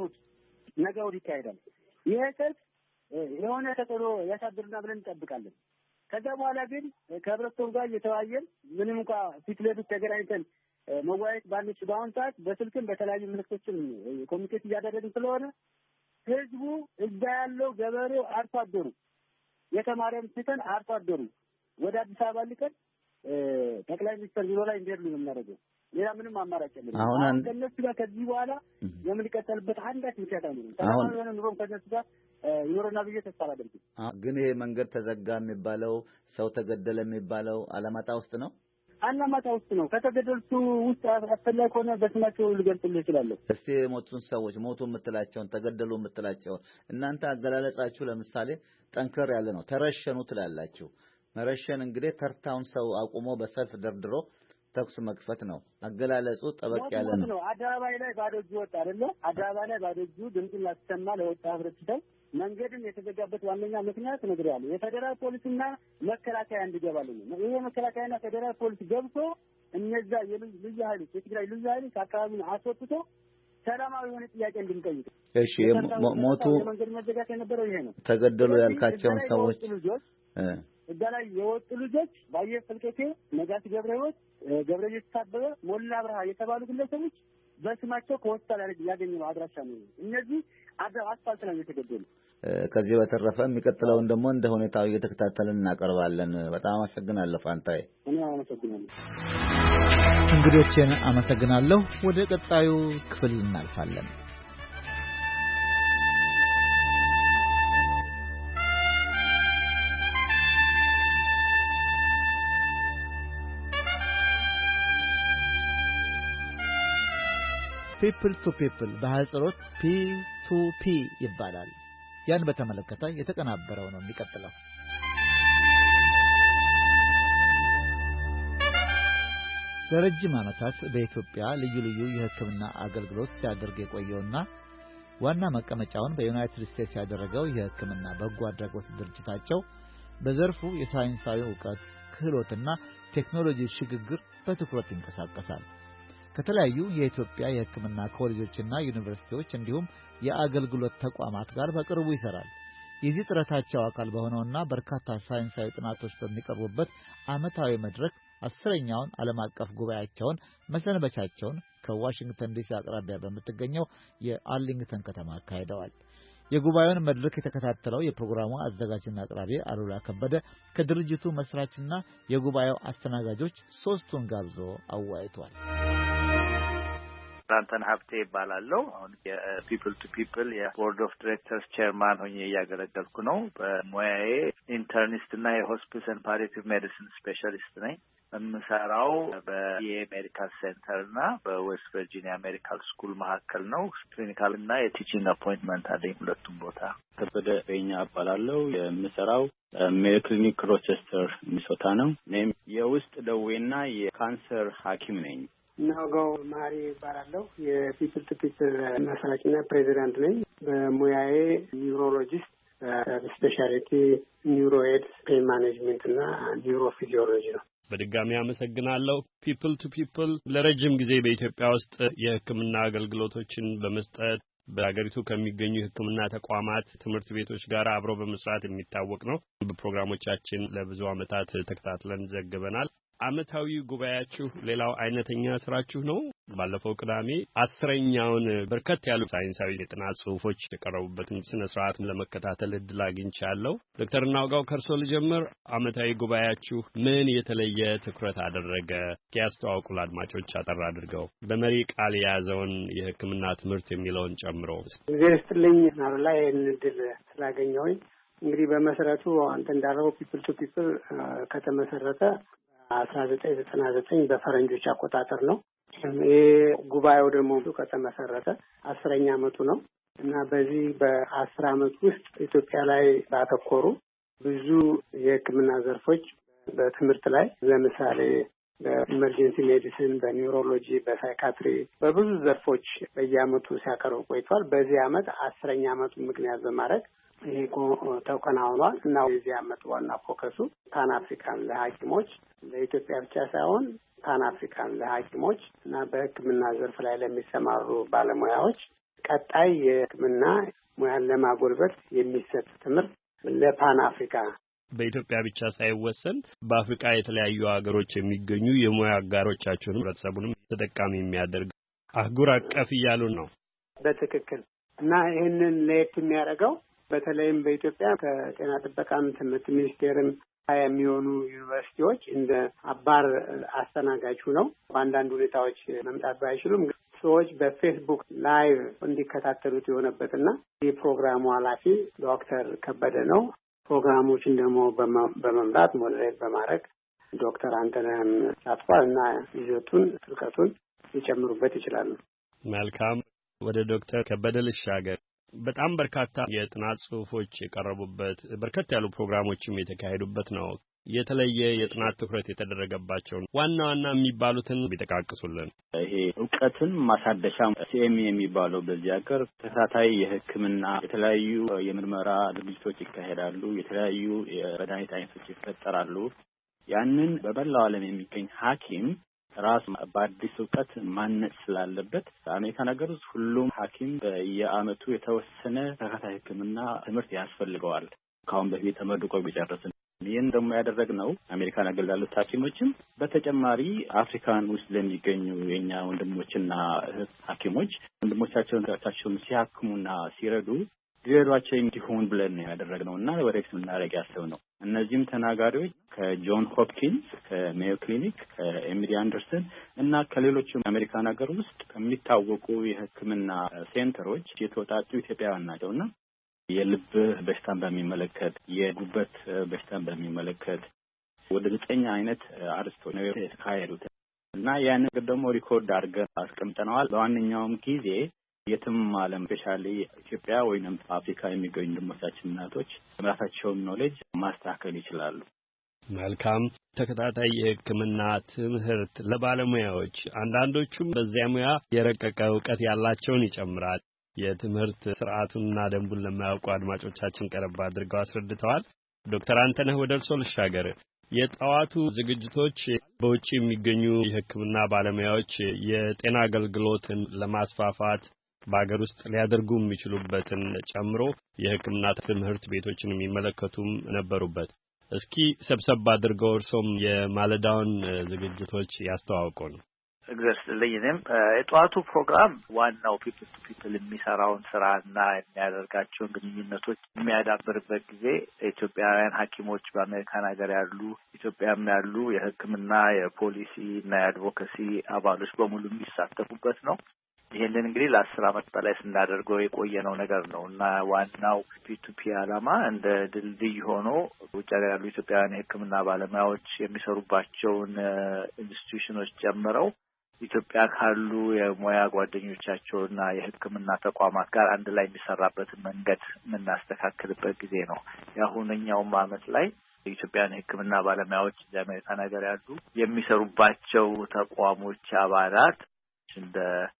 ይካሄዳል። ይሄ ሰልፍ የሆነ ተጽዕኖ ያሳድርና ብለን እንጠብቃለን። ከዛ በኋላ ግን ከህብረተሰቡ ጋር እየተወያየን ምንም እንኳ ፊት ለፊት ተገናኝተን መወያየት ባንችል በአሁን ሰዓት በስልክም በተለያዩ ምልክቶችን ኮሚኒኬት እያደረግን ስለሆነ ህዝቡ እዛ ያለው ገበሬው አርሶ አደሩ የተማሪያም ስተን አርሶ አደሩ ወደ አዲስ አበባ ልከን ጠቅላይ ሚኒስትር ቢሮ ላይ እንዲሄዱ ነው የምናደርገው። ሌላ ምንም አማራጭ የለም። አሁን ከነሱ ጋር ከዚህ በኋላ የምንቀጥልበት አንዳች ምክንያት አይኖርም። አሁን የሆነ ኑሮም ከነሱ ጋር ይኖርና ብዬ ተስፋ አላደርግም። ግን ይሄ መንገድ ተዘጋ የሚባለው ሰው ተገደለ የሚባለው አላማጣ ውስጥ ነው። አላማጣ ውስጥ ነው። ከተገደሉት ውስጥ አስፈላጊ ከሆነ በስማቸው ልገልጽልህ እችላለሁ። እስቲ የሞቱን ሰዎች ሞቱ የምትላቸውን ተገደሉ የምትላቸውን እናንተ አገላለጻችሁ ለምሳሌ ጠንከር ያለ ነው። ተረሸኑ ትላላችሁ። መረሸን እንግዲህ ተርታውን ሰው አቁሞ በሰልፍ ደርድሮ ተኩስ መክፈት ነው። አገላለጹ ጠበቅ ያለ ነው። አደባባይ ላይ ባዶ እጁ ወጣ አይደለ? አደባባይ ላይ ባዶ እጁ ድምፁን ላሰማ ለወጣ ህብረተሰብ መንገድን የተዘጋበት ዋነኛ ምክንያት ነግሬያለሁ። የፌደራል ፖሊስና መከላከያ እንዲገባልን ነው። ይሄ መከላከያና ፌደራል ፖሊስ ገብቶ እነዛ ልዩ ኃይሎች የትግራይ ልዩ ኃይሎች አካባቢውን አስወጥቶ ሰላማዊ የሆነ ጥያቄ እንድንጠይቅ። እሺ ሞቱ መንገድ መዘጋት የነበረው ይሄ ነው። ተገደሉ ያልካቸውን ሰዎች እዛ ላይ የወጡ ልጆች ባየህ ፍልቄቴ፣ ነጋሲ ገብረህይወት፣ ገብረየስ ታበበ፣ ሞላ አብርሃ የተባሉ ግለሰቦች በስማቸው ከሆስፒታል ያገኘነው አድራሻ ነው። እነዚህ አስፋልት ላይ የተገደሉ። ከዚህ በተረፈ የሚቀጥለውን ደግሞ እንደ ሁኔታው እየተከታተልን እናቀርባለን። በጣም አመሰግናለሁ ፋንታዬ። እኔ አመሰግናለሁ። እንግዶችን አመሰግናለሁ። ወደ ቀጣዩ ክፍል እናልፋለን። ፒፕል ቱ ፒፕል በአህጽሮት P2P ይባላል። ያን በተመለከተ የተቀናበረው ነው የሚቀጥለው። ለረጅም ዓመታት በኢትዮጵያ ልዩ ልዩ የሕክምና አገልግሎት ሲያደርግ የቆየውና ዋና መቀመጫውን በዩናይትድ ስቴትስ ያደረገው የሕክምና በጎ አድራጎት ድርጅታቸው በዘርፉ የሳይንሳዊ ዕውቀት ክህሎትና ቴክኖሎጂ ሽግግር በትኩረት ይንቀሳቀሳል። ከተለያዩ የኢትዮጵያ የሕክምና ኮሌጆችና ዩኒቨርሲቲዎች እንዲሁም የአገልግሎት ተቋማት ጋር በቅርቡ ይሰራል። የዚህ ጥረታቸው አካል በሆነውና በርካታ ሳይንሳዊ ጥናቶች በሚቀርቡበት ዓመታዊ መድረክ 10ኛውን ዓለም አቀፍ ጉባኤያቸውን መሰንበቻቸውን ከዋሽንግተን ዲሲ አቅራቢያ በምትገኘው የአርሊንግተን ከተማ አካሂደዋል። የጉባኤውን መድረክ የተከታተለው የፕሮግራሙ አዘጋጅና አቅራቢ አሉላ ከበደ ከድርጅቱ መስራችና የጉባኤው አስተናጋጆች ሶስቱን ጋብዞ አወያይቷል። አንተን ሀብቴ ይባላለሁ። አሁን የፒፕል ቱ ፒፕል የቦርድ ኦፍ ዲሬክተርስ ቼርማን ሆኜ እያገለገልኩ ነው። በሙያዬ ኢንተርኒስት እና የሆስፒስ ኤንድ ፓሊያቲቭ ሜዲሲን ስፔሻሊስት ነኝ። የምሰራው በሜዲካል ሴንተር እና በዌስት ቨርጂኒያ ሜዲካል ስኩል መካከል ነው። ክሊኒካል እና የቲቺንግ አፖይንትመንት አለኝ ሁለቱም ቦታ። ከበደ በእኛ እባላለሁ። የምሰራው ሜዮ ክሊኒክ ሮቸስተር ሚኒሶታ ነው። እኔም የውስጥ ደዌና የካንሰር ሐኪም ነኝ። ናውጋው ማሪ ይባላለሁ። የፒፕል ቱ ፒፕል መስራችና ፕሬዚዳንት ነኝ። በሙያዬ ኒውሮሎጂስት፣ ስፔሻሊቲ ኒውሮኤድስ፣ ፔን ማኔጅመንት እና ኒውሮፊዚዮሎጂ ነው። በድጋሚ አመሰግናለሁ። ፒፕል ቱ ፒፕል ለረጅም ጊዜ በኢትዮጵያ ውስጥ የሕክምና አገልግሎቶችን በመስጠት በአገሪቱ ከሚገኙ የሕክምና ተቋማት፣ ትምህርት ቤቶች ጋር አብሮ በመስራት የሚታወቅ ነው። በፕሮግራሞቻችን ለብዙ ዓመታት ተከታትለን ዘግበናል። ዓመታዊ ጉባኤያችሁ ሌላው አይነተኛ ስራችሁ ነው። ባለፈው ቅዳሜ 10ኛውን በርከት ያሉ ሳይንሳዊ የጥናት ጽሑፎች የቀረቡበትን ስነ ስርዓት ለመከታተል እድል አግኝቻለሁ። ዶክተር ናውጋው ከርሶ ልጀምር። ዓመታዊ ጉባኤያችሁ ምን የተለየ ትኩረት አደረገ? ያስተዋውቁ ለአድማጮች አጠር አድርገው በመሪ ቃል የያዘውን የሕክምና ትምህርት የሚለውን ጨምሮ። እግዚአብሔር ይስጥልኝ ላይ እድል ስላገኘሁኝ። እንግዲህ በመሰረቱ አንተ እንዳለው ፒፕል ቱ ፒፕል ከተመሰረተ 1999 በፈረንጆች አቆጣጠር ነው። ይሄ ጉባኤው ደግሞ ከተመሰረተ 10ኛ ዓመቱ ነው እና በዚህ በ10 ዓመት ውስጥ ኢትዮጵያ ላይ ባተኮሩ ብዙ የሕክምና ዘርፎች በትምህርት ላይ ለምሳሌ በኢመርጀንሲ ሜዲሲን፣ በኒውሮሎጂ፣ በሳይካትሪ በብዙ ዘርፎች በየዓመቱ ሲያቀርቡ ቆይቷል። በዚህ ዓመት 10ኛ ዓመቱ ምክንያት በማድረግ ይሄ ተከናውኗል እና የዚህ ዓመት ዋና ፎከሱ ፓን አፍሪካን ለሐኪሞች ለኢትዮጵያ ብቻ ሳይሆን ፓን አፍሪካን ለሐኪሞች እና በሕክምና ዘርፍ ላይ ለሚሰማሩ ባለሙያዎች ቀጣይ የሕክምና ሙያን ለማጎልበት የሚሰጥ ትምህርት ለፓን አፍሪካ በኢትዮጵያ ብቻ ሳይወሰን በአፍሪካ የተለያዩ ሀገሮች የሚገኙ የሙያ አጋሮቻቸውን ህብረተሰቡንም ተጠቃሚ የሚያደርግ አህጉር አቀፍ እያሉ ነው። በትክክል እና ይህንን ለየት የሚያደርገው በተለይም በኢትዮጵያ ከጤና ጥበቃም ትምህርት ሚኒስቴርም የሚሆኑ ዩኒቨርሲቲዎች እንደ አባር አስተናጋጅ ነው። በአንዳንድ ሁኔታዎች መምጣት ባይችሉም ሰዎች በፌስቡክ ላይቭ እንዲከታተሉት የሆነበትና የፕሮግራሙ ኃላፊ ዶክተር ከበደ ነው። ፕሮግራሞችን ደግሞ በመምራት ሞዴሬት በማድረግ ዶክተር አንተነህም ተሳትፏል እና ይዘቱን ጥልቀቱን ሊጨምሩበት ይችላሉ። መልካም። ወደ ዶክተር ከበደ ልሻገር። በጣም በርካታ የጥናት ጽሁፎች የቀረቡበት በርከት ያሉ ፕሮግራሞችም የተካሄዱበት ነው። የተለየ የጥናት ትኩረት የተደረገባቸውን ዋና ዋና የሚባሉትን ቢጠቃቅሱልን። ይሄ እውቀትን ማሳደሻ ሲኤምኢ የሚባለው በዚህ ሀገር ተከታታይ የሕክምና የተለያዩ የምርመራ ድርጅቶች ይካሄዳሉ። የተለያዩ የመድኃኒት አይነቶች ይፈጠራሉ። ያንን በመላው ዓለም የሚገኝ ሐኪም ራሱ በአዲስ እውቀት ማነጽ ስላለበት በአሜሪካን ሀገር ውስጥ ሁሉም ሐኪም በየዓመቱ የተወሰነ ተከታታይ ሕክምና ትምህርት ያስፈልገዋል። ከአሁን በፊት ተመርቆ ቢጨርስም ይህን ደግሞ ያደረግነው አሜሪካን ሀገር ላሉት ሐኪሞችም በተጨማሪ አፍሪካን ውስጥ ለሚገኙ የኛ ወንድሞችና እህት ሐኪሞች ወንድሞቻቸውን ሲያክሙና ሲረዱ ሊረዷቸው እንዲሆን ብለን ነው ያደረግነው እና ወደፊት ምናደርግ ያሰብነው። እነዚህም ተናጋሪዎች ከጆን ሆፕኪንስ፣ ከሜዮ ክሊኒክ፣ ከኤምዲ አንደርሰን እና ከሌሎችም አሜሪካን ሀገር ውስጥ ከሚታወቁ የሕክምና ሴንተሮች የተወጣጡ ኢትዮጵያውያን ናቸውና የልብ በሽታን በሚመለከት የጉበት በሽታን በሚመለከት ወደ 9 አይነት አርስቶች ነው የተካሄዱት እና ያን ነገር ደግሞ ሪኮርድ አድርገን አስቀምጠነዋል። በዋነኛውም ጊዜ የትም ዓለም ስፔሻሊ ኢትዮጵያ ወይንም አፍሪካ የሚገኙ ወንድሞቻችን እናቶች ራሳቸውን ኖሌጅ ማስተካከል ይችላሉ። መልካም። ተከታታይ የሕክምና ትምህርት ለባለሙያዎች አንዳንዶቹም በዚያ ሙያ የረቀቀ እውቀት ያላቸውን ይጨምራል። የትምህርት ስርዓቱንና ደንቡን ለማያውቁ አድማጮቻችን ቀረብ አድርገው አስረድተዋል። ዶክተር አንተነህ ወደ እርሶ ልሻገር። የጠዋቱ ዝግጅቶች በውጭ የሚገኙ የሕክምና ባለሙያዎች የጤና አገልግሎትን ለማስፋፋት በአገር ውስጥ ሊያደርጉ የሚችሉበትን ጨምሮ የሕክምና ትምህርት ቤቶችን የሚመለከቱም ነበሩበት። እስኪ ሰብሰብ አድርገው እርሶም የማለዳውን ዝግጅቶች ያስተዋውቁን። እግዚአብሔር እኔም የጠዋቱ ፕሮግራም ዋናው ፒፕል ቱ ፒፕል የሚሰራውን ስራና የሚያደርጋቸውን ግንኙነቶች የሚያዳብርበት ጊዜ ኢትዮጵያውያን ሐኪሞች በአሜሪካን ሀገር ያሉ ኢትዮጵያም ያሉ የሕክምና የፖሊሲ እና የአድቮኬሲ አባሎች በሙሉ የሚሳተፉበት ነው። ይሄንን እንግዲህ ለ10 ዓመት በላይ ስናደርገው የቆየነው ነገር ነው እና ዋናው ፒ2ፒ ዓላማ እንደ ድልድይ ሆኖ ውጭ ሀገር ያሉ ኢትዮጵያውያን የሕክምና ባለሙያዎች የሚሰሩባቸውን ኢንስቲትዩሽኖች ጨምረው ኢትዮጵያ ካሉ የሙያ ጓደኞቻቸውና የሕክምና ተቋማት ጋር አንድ ላይ የሚሰራበትን መንገድ የምናስተካክልበት ጊዜ ነው። የአሁነኛውም ዓመት ላይ የኢትዮጵያን የሕክምና ባለሙያዎች የአሜሪካን ሀገር ያሉ የሚሰሩባቸው ተቋሞች አባላት እንደ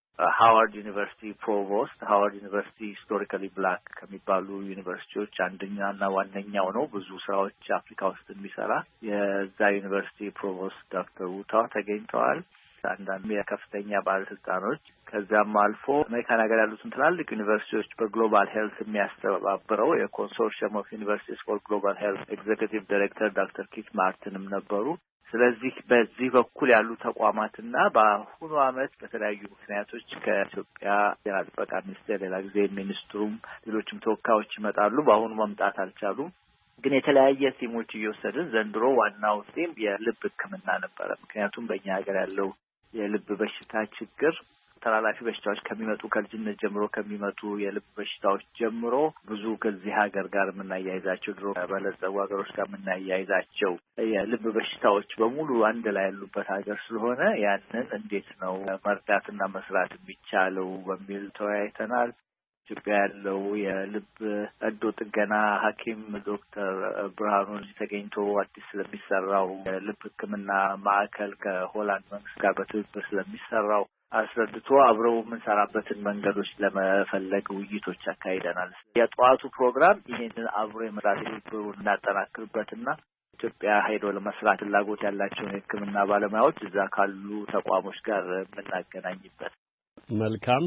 ሃዋርድ ዩኒቨርሲቲ ፕሮቮስት ሃዋርድ ዩኒቨርሲቲ ሂስቶሪካሊ ብላክ ከሚባሉ ዩኒቨርሲቲዎች አንደኛና ዋነኛው ነው። ብዙ ስራዎች አፍሪካ ውስጥ የሚሰራ የዛ ዩኒቨርሲቲ ፕሮቮስት ዶክተር ውታው ተገኝተዋል። አንዳንድ የከፍተኛ ባለስልጣኖች ከዛም አልፎ አሜሪካን ሀገር ያሉትን ትላልቅ ዩኒቨርሲቲዎች በግሎባል ሄልት የሚያስተባብረው የኮንሶርሽየም ኦፍ ዩኒቨርሲቲስ ፎር ግሎባል ሄልት ኤግዜኪቲቭ ዳይሬክተር ዶክተር ኪት ማርቲንም ነበሩ። ስለዚህ በዚህ በኩል ያሉ ተቋማትና በአሁኑ ዓመት በተለያዩ ምክንያቶች ከኢትዮጵያ ጤና ጥበቃ ሚኒስቴር ሌላ ጊዜ ሚኒስትሩም ሌሎችም ተወካዮች ይመጣሉ። በአሁኑ መምጣት አልቻሉም። ግን የተለያየ ቲሞች እየወሰድን ዘንድሮ ዋናው ቲም የልብ ሕክምና ነበረ። ምክንያቱም በእኛ ሀገር ያለው የልብ በሽታ ችግር ተላላፊ በሽታዎች ከሚመጡ ከልጅነት ጀምሮ ከሚመጡ የልብ በሽታዎች ጀምሮ ብዙ ከዚህ ሀገር ጋር የምናያይዛቸው ድሮ በለጸጉ ሀገሮች ጋር የምናያይዛቸው የልብ በሽታዎች በሙሉ አንድ ላይ ያሉበት ሀገር ስለሆነ ያንን እንዴት ነው መርዳትና መስራት የሚቻለው በሚል ተወያይተናል። ኢትዮጵያ ያለው የልብ ቀዶ ጥገና ሐኪም ዶክተር ብርሃኑ ተገኝቶ አዲስ ስለሚሰራው የልብ ሕክምና ማዕከል ከሆላንድ መንግስት ጋር በትብብር ስለሚሰራው አስረድቶ አብረው የምንሰራበትን መንገዶች ለመፈለግ ውይይቶች አካሂደናል። የጠዋቱ ፕሮግራም ይሄንን አብሮ የመስራት ትብብሩን እናጠናክርበትና ኢትዮጵያ ሄዶ ለመስራት ፍላጎት ያላቸውን የሕክምና ባለሙያዎች እዛ ካሉ ተቋሞች ጋር የምናገናኝበት። መልካም።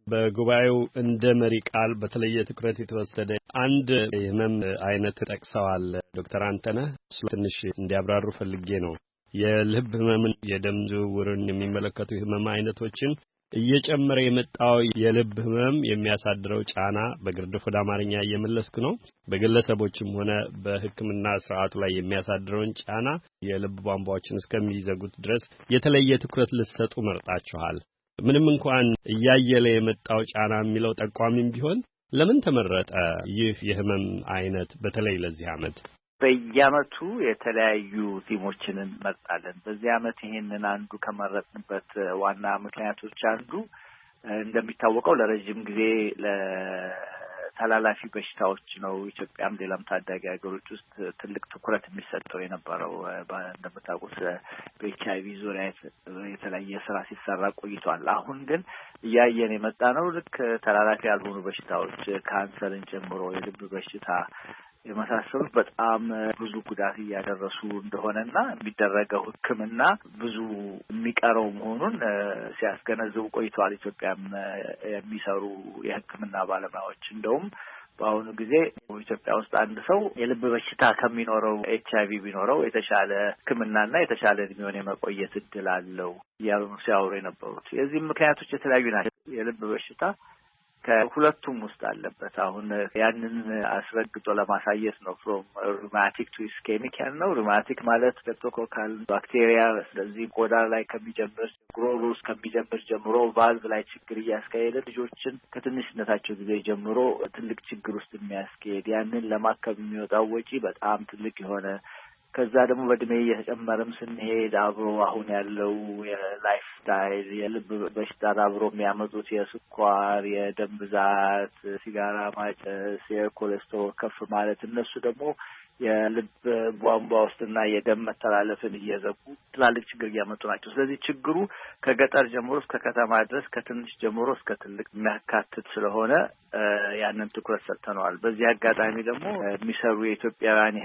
በጉባኤው እንደ መሪ ቃል በተለየ ትኩረት የተወሰደ አንድ የህመም አይነት ጠቅሰዋል ዶክተር አንተነህ። ትንሽ እንዲያብራሩ ፈልጌ ነው። የልብ ህመምን፣ የደም ዝውውርን የሚመለከቱ የህመም አይነቶችን እየጨመረ የመጣው የልብ ህመም የሚያሳድረው ጫና በግርድፍ ወደ አማርኛ እየመለስኩ ነው። በግለሰቦችም ሆነ በሕክምና ስርዓቱ ላይ የሚያሳድረውን ጫና የልብ ቧንቧዎችን እስከሚዘጉት ድረስ የተለየ ትኩረት ልትሰጡ መርጣችኋል። ምንም እንኳን እያየለ የመጣው ጫና የሚለው ጠቋሚም ቢሆን ለምን ተመረጠ ይህ የህመም አይነት በተለይ ለዚህ ዓመት? በየዓመቱ የተለያዩ ቲሞችን እንመርጣለን። በዚህ ዓመት ይሄንን አንዱ ከመረጥንበት ዋና ምክንያቶች አንዱ እንደሚታወቀው ለረጅም ጊዜ ለተላላፊ በሽታዎች ነው ኢትዮጵያም ሌላም ታዳጊ ሀገሮች ውስጥ ትልቅ ትኩረት የሚሰጠው የነበረው። እንደምታውቁት በኤችአይቪ ዙሪያ የተለያየ ስራ ሲሰራ ቆይቷል። አሁን ግን እያየን የመጣ ነው ልክ ተላላፊ ያልሆኑ በሽታዎች ካንሰርን ጨምሮ የልብ በሽታ የመሳሰሉት በጣም ብዙ ጉዳት እያደረሱ እንደሆነና የሚደረገው ሕክምና ብዙ የሚቀረው መሆኑን ሲያስገነዝቡ ቆይተዋል። ኢትዮጵያም የሚሰሩ የሕክምና ባለሙያዎች እንደውም በአሁኑ ጊዜ ኢትዮጵያ ውስጥ አንድ ሰው የልብ በሽታ ከሚኖረው ኤችአይቪ ቢኖረው የተሻለ ሕክምናና የተሻለ እድሜውን የመቆየት እድል አለው እያሉ ሲያወሩ የነበሩት። የዚህም ምክንያቶች የተለያዩ ናቸው። የልብ በሽታ ከሁለቱም ውስጥ አለበት። አሁን ያንን አስረግጦ ለማሳየት ነው ፍሮም ሩማቲክ ቱ ኢስኬሚክ ያልነው። ሩማቲክ ማለት ስትሬፕቶኮካል ባክቴሪያ ስለዚህ ቆዳ ላይ ከሚጀምር ጉሮሮ ውስጥ ከሚጀምር ጀምሮ ቫልቭ ላይ ችግር እያስካሄደ ልጆችን ከትንሽነታቸው ጊዜ ጀምሮ ትልቅ ችግር ውስጥ የሚያስኬድ ያንን ለማከም የሚወጣው ወጪ በጣም ትልቅ የሆነ ከዛ ደግሞ በእድሜ እየተጨመረም ስንሄድ አብሮ አሁን ያለው የላይፍ ስታይል የልብ በሽታ አብሮ የሚያመጡት የስኳር፣ የደም ብዛት፣ ሲጋራ ማጨስ፣ የኮሌስትሮል ከፍ ማለት እነሱ ደግሞ የልብ ቧንቧ ውስጥና የደም መተላለፍን እየዘጉ ትላልቅ ችግር እያመጡ ናቸው። ስለዚህ ችግሩ ከገጠር ጀምሮ እስከ ከተማ ድረስ ከትንሽ ጀምሮ እስከ ትልቅ የሚያካትት ስለሆነ ያንን ትኩረት ሰጥተነዋል። በዚህ አጋጣሚ ደግሞ የሚሰሩ የኢትዮጵያውያን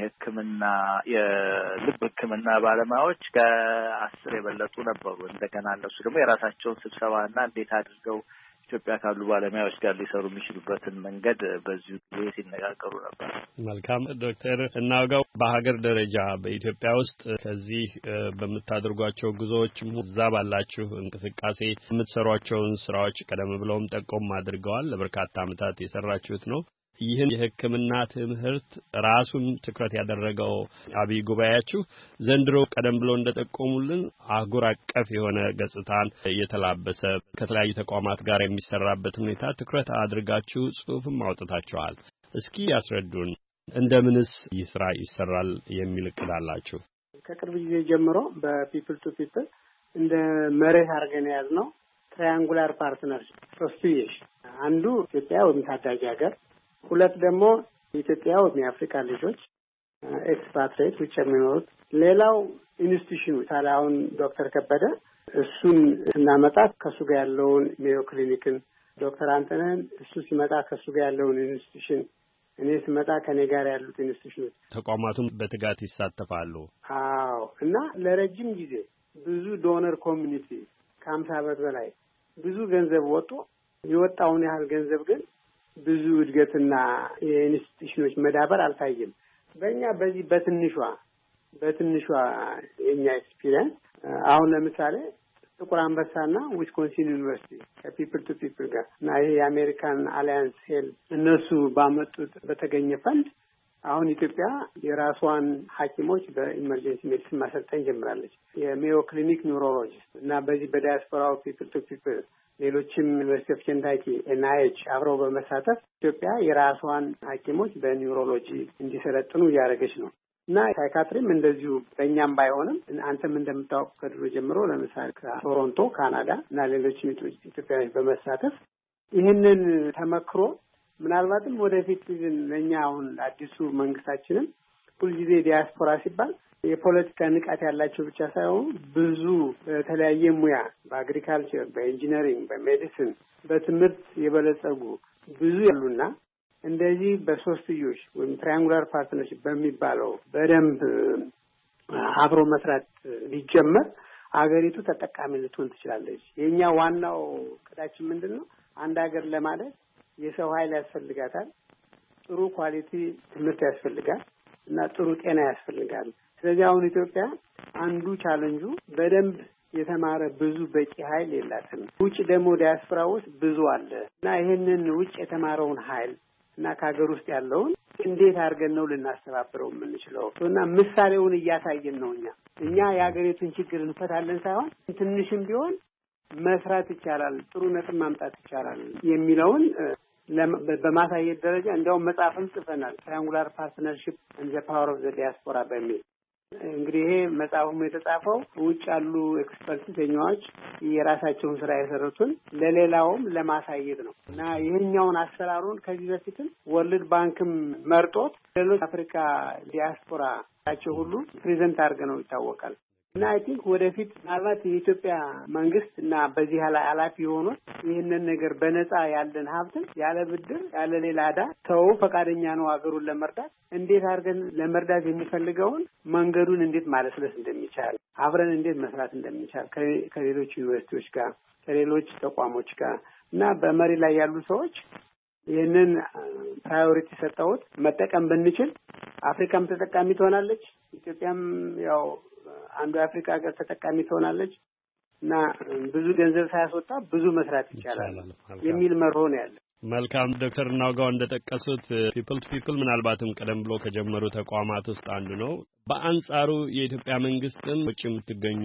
የልብ ሕክምና ባለሙያዎች ከ10 የበለጡ ነበሩ። እንደገና እነሱ ደግሞ የራሳቸውን ስብሰባና እንዴት አድርገው ኢትዮጵያ ካሉ ባለሙያዎች ጋር ሊሰሩ የሚችሉበትን መንገድ በዚሁ ጊዜ ሲነጋገሩ ነበር። መልካም ዶክተር እናውጋው በሀገር ደረጃ በኢትዮጵያ ውስጥ ከዚህ በምታደርጓቸው ጉዞዎችም እዛ ባላችሁ እንቅስቃሴ የምትሰሯቸውን ስራዎች ቀደም ብለውም ጠቆም አድርገዋል። ለበርካታ ዓመታት የሰራችሁት ነው። ይህን የሕክምና ትምህርት ራሱን ትኩረት ያደረገው አብይ ጉባኤያችሁ ዘንድሮ ቀደም ብሎ እንደጠቆሙልን አህጉር አቀፍ የሆነ ገጽታን የተላበሰ ከተለያዩ ተቋማት ጋር የሚሰራበት ሁኔታ ትኩረት አድርጋችሁ ጽሑፍም አውጥታችኋል። እስኪ ያስረዱን፣ እንደምንስ ይህ ስራ ይሰራል የሚል እቅድ አላችሁ? ከቅርብ ጊዜ ጀምሮ በፒፕል ቱ ፒፕል እንደ መርህ አድርገን የያዝነው ትራያንጉላር ፓርትነርሺፕ ሶስትዮሽ፣ አንዱ ኢትዮጵያ ወይም ታዳጊ ሀገር፣ ሁለት ደግሞ የኢትዮጵያ ወይም የአፍሪካ ልጆች ኤክስፓትሪየት ውጭ የሚኖሩት፣ ሌላው ኢንስቲትዩሽኑ ታዲያ ዶክተር ከበደ እሱን ስናመጣ ከሱ ጋር ያለውን ሜዮ ክሊኒክን፣ ዶክተር አንተነህን እሱ ሲመጣ ከሱ ጋር ያለውን ኢንስቲትዩሽን፣ እኔ ስመጣ ከኔ ጋር ያሉት ኢንስቲትዩሽኖች ተቋማቱም በትጋት ይሳተፋሉ። አዎ። እና ለረጅም ጊዜ ብዙ ዶነር ኮሚኒቲ ከ50 ዓመት በላይ ብዙ ገንዘብ ወጥቶ የወጣውን ያህል ገንዘብ ግን ብዙ እድገትና የኢንስቲትዩሽኖች መዳበር አልታየም። በእኛ በዚህ በትንሿ የኛ ኤክስፒሪየንስ አሁን ለምሳሌ ጥቁር አንበሳና ዊስኮንሲን ዩኒቨርሲቲ ከፒፕል ቱ ፒፕል ጋር እና ይሄ የአሜሪካን አሊያንስ ሄል እነሱ ባመጡት በተገኘ ፈንድ አሁን ኢትዮጵያ የራሷን ሐኪሞች በኢመርጀንሲ ሜዲሲን ማሰልጠን ጀምራለች። የሜዮ ክሊኒክ ኒውሮሎጂስት እና በዚህ በዳያስፖራው ፒፕል ቱ ፒፕል ሌሎችም ዩኒቨርሲቲ ኦፍ ኬንታኪ ኤንአይኤች አብረው በመሳተፍ ኢትዮጵያ የራሷን ሐኪሞች በኒውሮሎጂ እንዲሰለጥኑ እያደረገች ነው። እና ሳይካትሪም እንደዚሁ በእኛም ባይሆንም አንተም እንደምታውቁ ከድሮ ጀምሮ ለምሳሌ ከቶሮንቶ ካናዳ እና ሌሎችም ኢትዮጵያውያን በመሳተፍ ይህንን ተመክሮ ምናልባትም ወደፊት ግን ለእኛ አሁን አዲሱ መንግስታችንም ሁልጊዜ ዲያስፖራ ሲባል የፖለቲካ ንቃት ያላቸው ብቻ ሳይሆኑ ብዙ በተለያየ ሙያ በአግሪካልቸር፣ በኢንጂነሪንግ፣ በሜዲሲን፣ በትምህርት የበለጸጉ ብዙ ያሉና እንደዚህ በሶስትዮሽ ወይም ትራያንጉላር ፓርትነርሺፕ በሚባለው በደንብ አብሮ መስራት ሊጀመር አገሪቱ ተጠቃሚ ልትሆን ትችላለች። የኛ ዋናው ቅዳችን ምንድነው? አንድ ሀገር ለማለት የሰው ኃይል ያስፈልጋታል፣ ጥሩ ኳሊቲ ትምህርት ያስፈልጋል እና ጥሩ ጤና ያስፈልጋል። ስለዚህ አሁን ኢትዮጵያ አንዱ ቻሌንጁ በደንብ የተማረ ብዙ በቂ ኃይል የላትም። ውጭ ደግሞ ዲያስፖራ ውስጥ ብዙ አለ እና ይሄንን ውጭ የተማረውን ኃይል እና ከሀገር ውስጥ ያለውን እንዴት አድርገን ነው ልናስተባብረው የምንችለው? እና ምሳሌውን እያሳየን ነው። እኛ የሀገሪቱን ችግር እንፈታለን ሳይሆን ትንሽም ቢሆን መስራት ይቻላል፣ ጥሩ ነጥብ ማምጣት ይቻላል የሚለውን በማሳየት ደረጃ እንደውም መጽሐፍም ጽፈናል። ትራያንጉላር ፓርትነርሺፕ ኤንድ ዘ ፓወር ኦፍ ዘ ዲያስፖራ በሚል እንግዲህ ይሄ መጽሐፉም የተጻፈው ውጭ ያሉ ኤክስፐርቶች የራሳቸውን ስራ የሰሩትን ለሌላውም ለማሳየት ነው እና ይሄኛውን አሰራሩን ከዚህ በፊትም ወርልድ ባንክም መርጦት ሌሎች አፍሪካ ዲያስፖራ ያቸው ሁሉ ፕሬዘንት አድርገው ይታወቃል። እና አይ ቲንክ ወደፊት ምናልባት የኢትዮጵያ መንግስት እና በዚህ ኃላፊ የሆኑት ይህንን ነገር በነፃ ያለን ሀብትን ያለ ብድር ያለ ሌላ ዕዳ ሰው ፈቃደኛ ነው ሀገሩን ለመርዳት እንዴት አድርገን ለመርዳት የሚፈልገውን መንገዱን እንዴት ማለስለስ እንደሚቻል አብረን እንዴት መስራት እንደሚቻል ከሌሎች ዩኒቨርሲቲዎች ጋር ከሌሎች ተቋሞች ጋር እና በመሪ ላይ ያሉ ሰዎች ይህንን ፕራዮሪቲ ሰጠውት መጠቀም ብንችል አፍሪካም ተጠቃሚ ትሆናለች፣ ኢትዮጵያም ያው አንዱ የአፍሪካ ሀገር ተጠቃሚ ትሆናለች እና ብዙ ገንዘብ ሳያስወጣ ብዙ መስራት ይቻላል የሚል መርሆ ነው ያለው። መልካም ዶክተር እናውጋው እንደጠቀሱት ፒፕል ቱ ፒፕል ምናልባትም ቀደም ብሎ ከጀመሩ ተቋማት ውስጥ አንዱ ነው። በአንጻሩ የኢትዮጵያ መንግስትም ውጭ የምትገኙ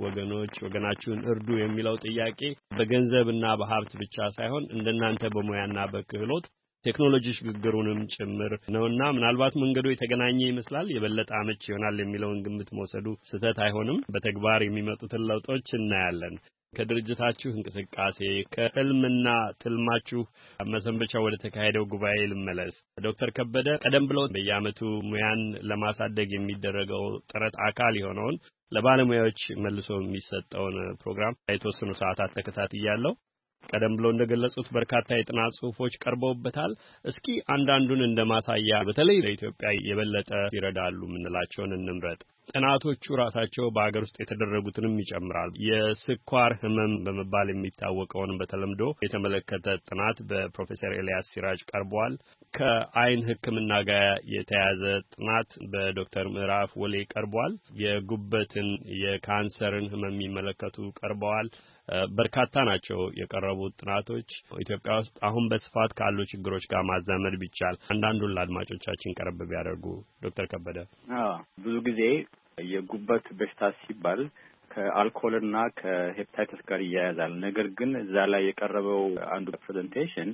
ወገናችሁን እርዱ የሚለው ጥያቄ በገንዘብና በሀብት ብቻ ሳይሆን እንደናንተ በሙያና በክህሎት ቴክኖሎጂ ሽግግሩንም ጭምር ነውና ምናልባት መንገዱ የተገናኘ ይመስላል። የበለጠ አመች ይሆናል የሚለውን ግምት መውሰዱ ስህተት አይሆንም። በተግባር የሚመጡትን ለውጦች እናያለን። ከድርጅታችሁ እንቅስቃሴ ከህልምና ትልማችሁ መሰንበቻ ወደ ተካሄደው ጉባኤ ልመለስ። ዶክተር ከበደ ቀደም ብሎ በየዓመቱ ሙያን ለማሳደግ የሚደረገው ጥረት አካል የሆነውን ለባለሙያዎች መልሶ የሚሰጠውን ፕሮግራም የተወሰኑ ሰዓታት ተከታትያለሁ። ቀደም ብሎ እንደገለጹት በርካታ የጥናት ጽሁፎች ቀርበውበታል። እስኪ አንዳንዱን እንደማሳያ በተለይ ለኢትዮጵያ የበለጠ ይረዳሉ ምንላቸውን እንምረጥ። ጥናቶቹ ራሳቸው በአገር ውስጥ የተደረጉትንም ይጨምራል። የስኳር ህመም በመባል የሚታወቀውን በተለምዶ የተመለከተ ጥናት በፕሮፌሰር ኤልያስ ሲራጅ ቀርቧል። ከአይን ሕክምና ጋር የተያያዘ ጥናት በዶክተር ምዕራፍ ወሌ ቀርቧል። የጉበትን የካንሰርን ህመም የሚመለከቱ ቀርበዋል። በርካታ ናቸው የቀረቡት ጥናቶች። ኢትዮጵያ ውስጥ አሁን በስፋት ካሉ ችግሮች ጋር ማዛመድ ቢቻል አንዳንዱን ለአድማጮቻችን ቀረብ ቢያደርጉ። ዶክተር ከበደ ብዙ ጊዜ የጉበት በሽታ ሲባል ከአልኮልና ከሄፓታይተስ ጋር ይያያዛል። ነገር ግን እዛ ላይ የቀረበው አንዱ ፕሬዘንቴሽን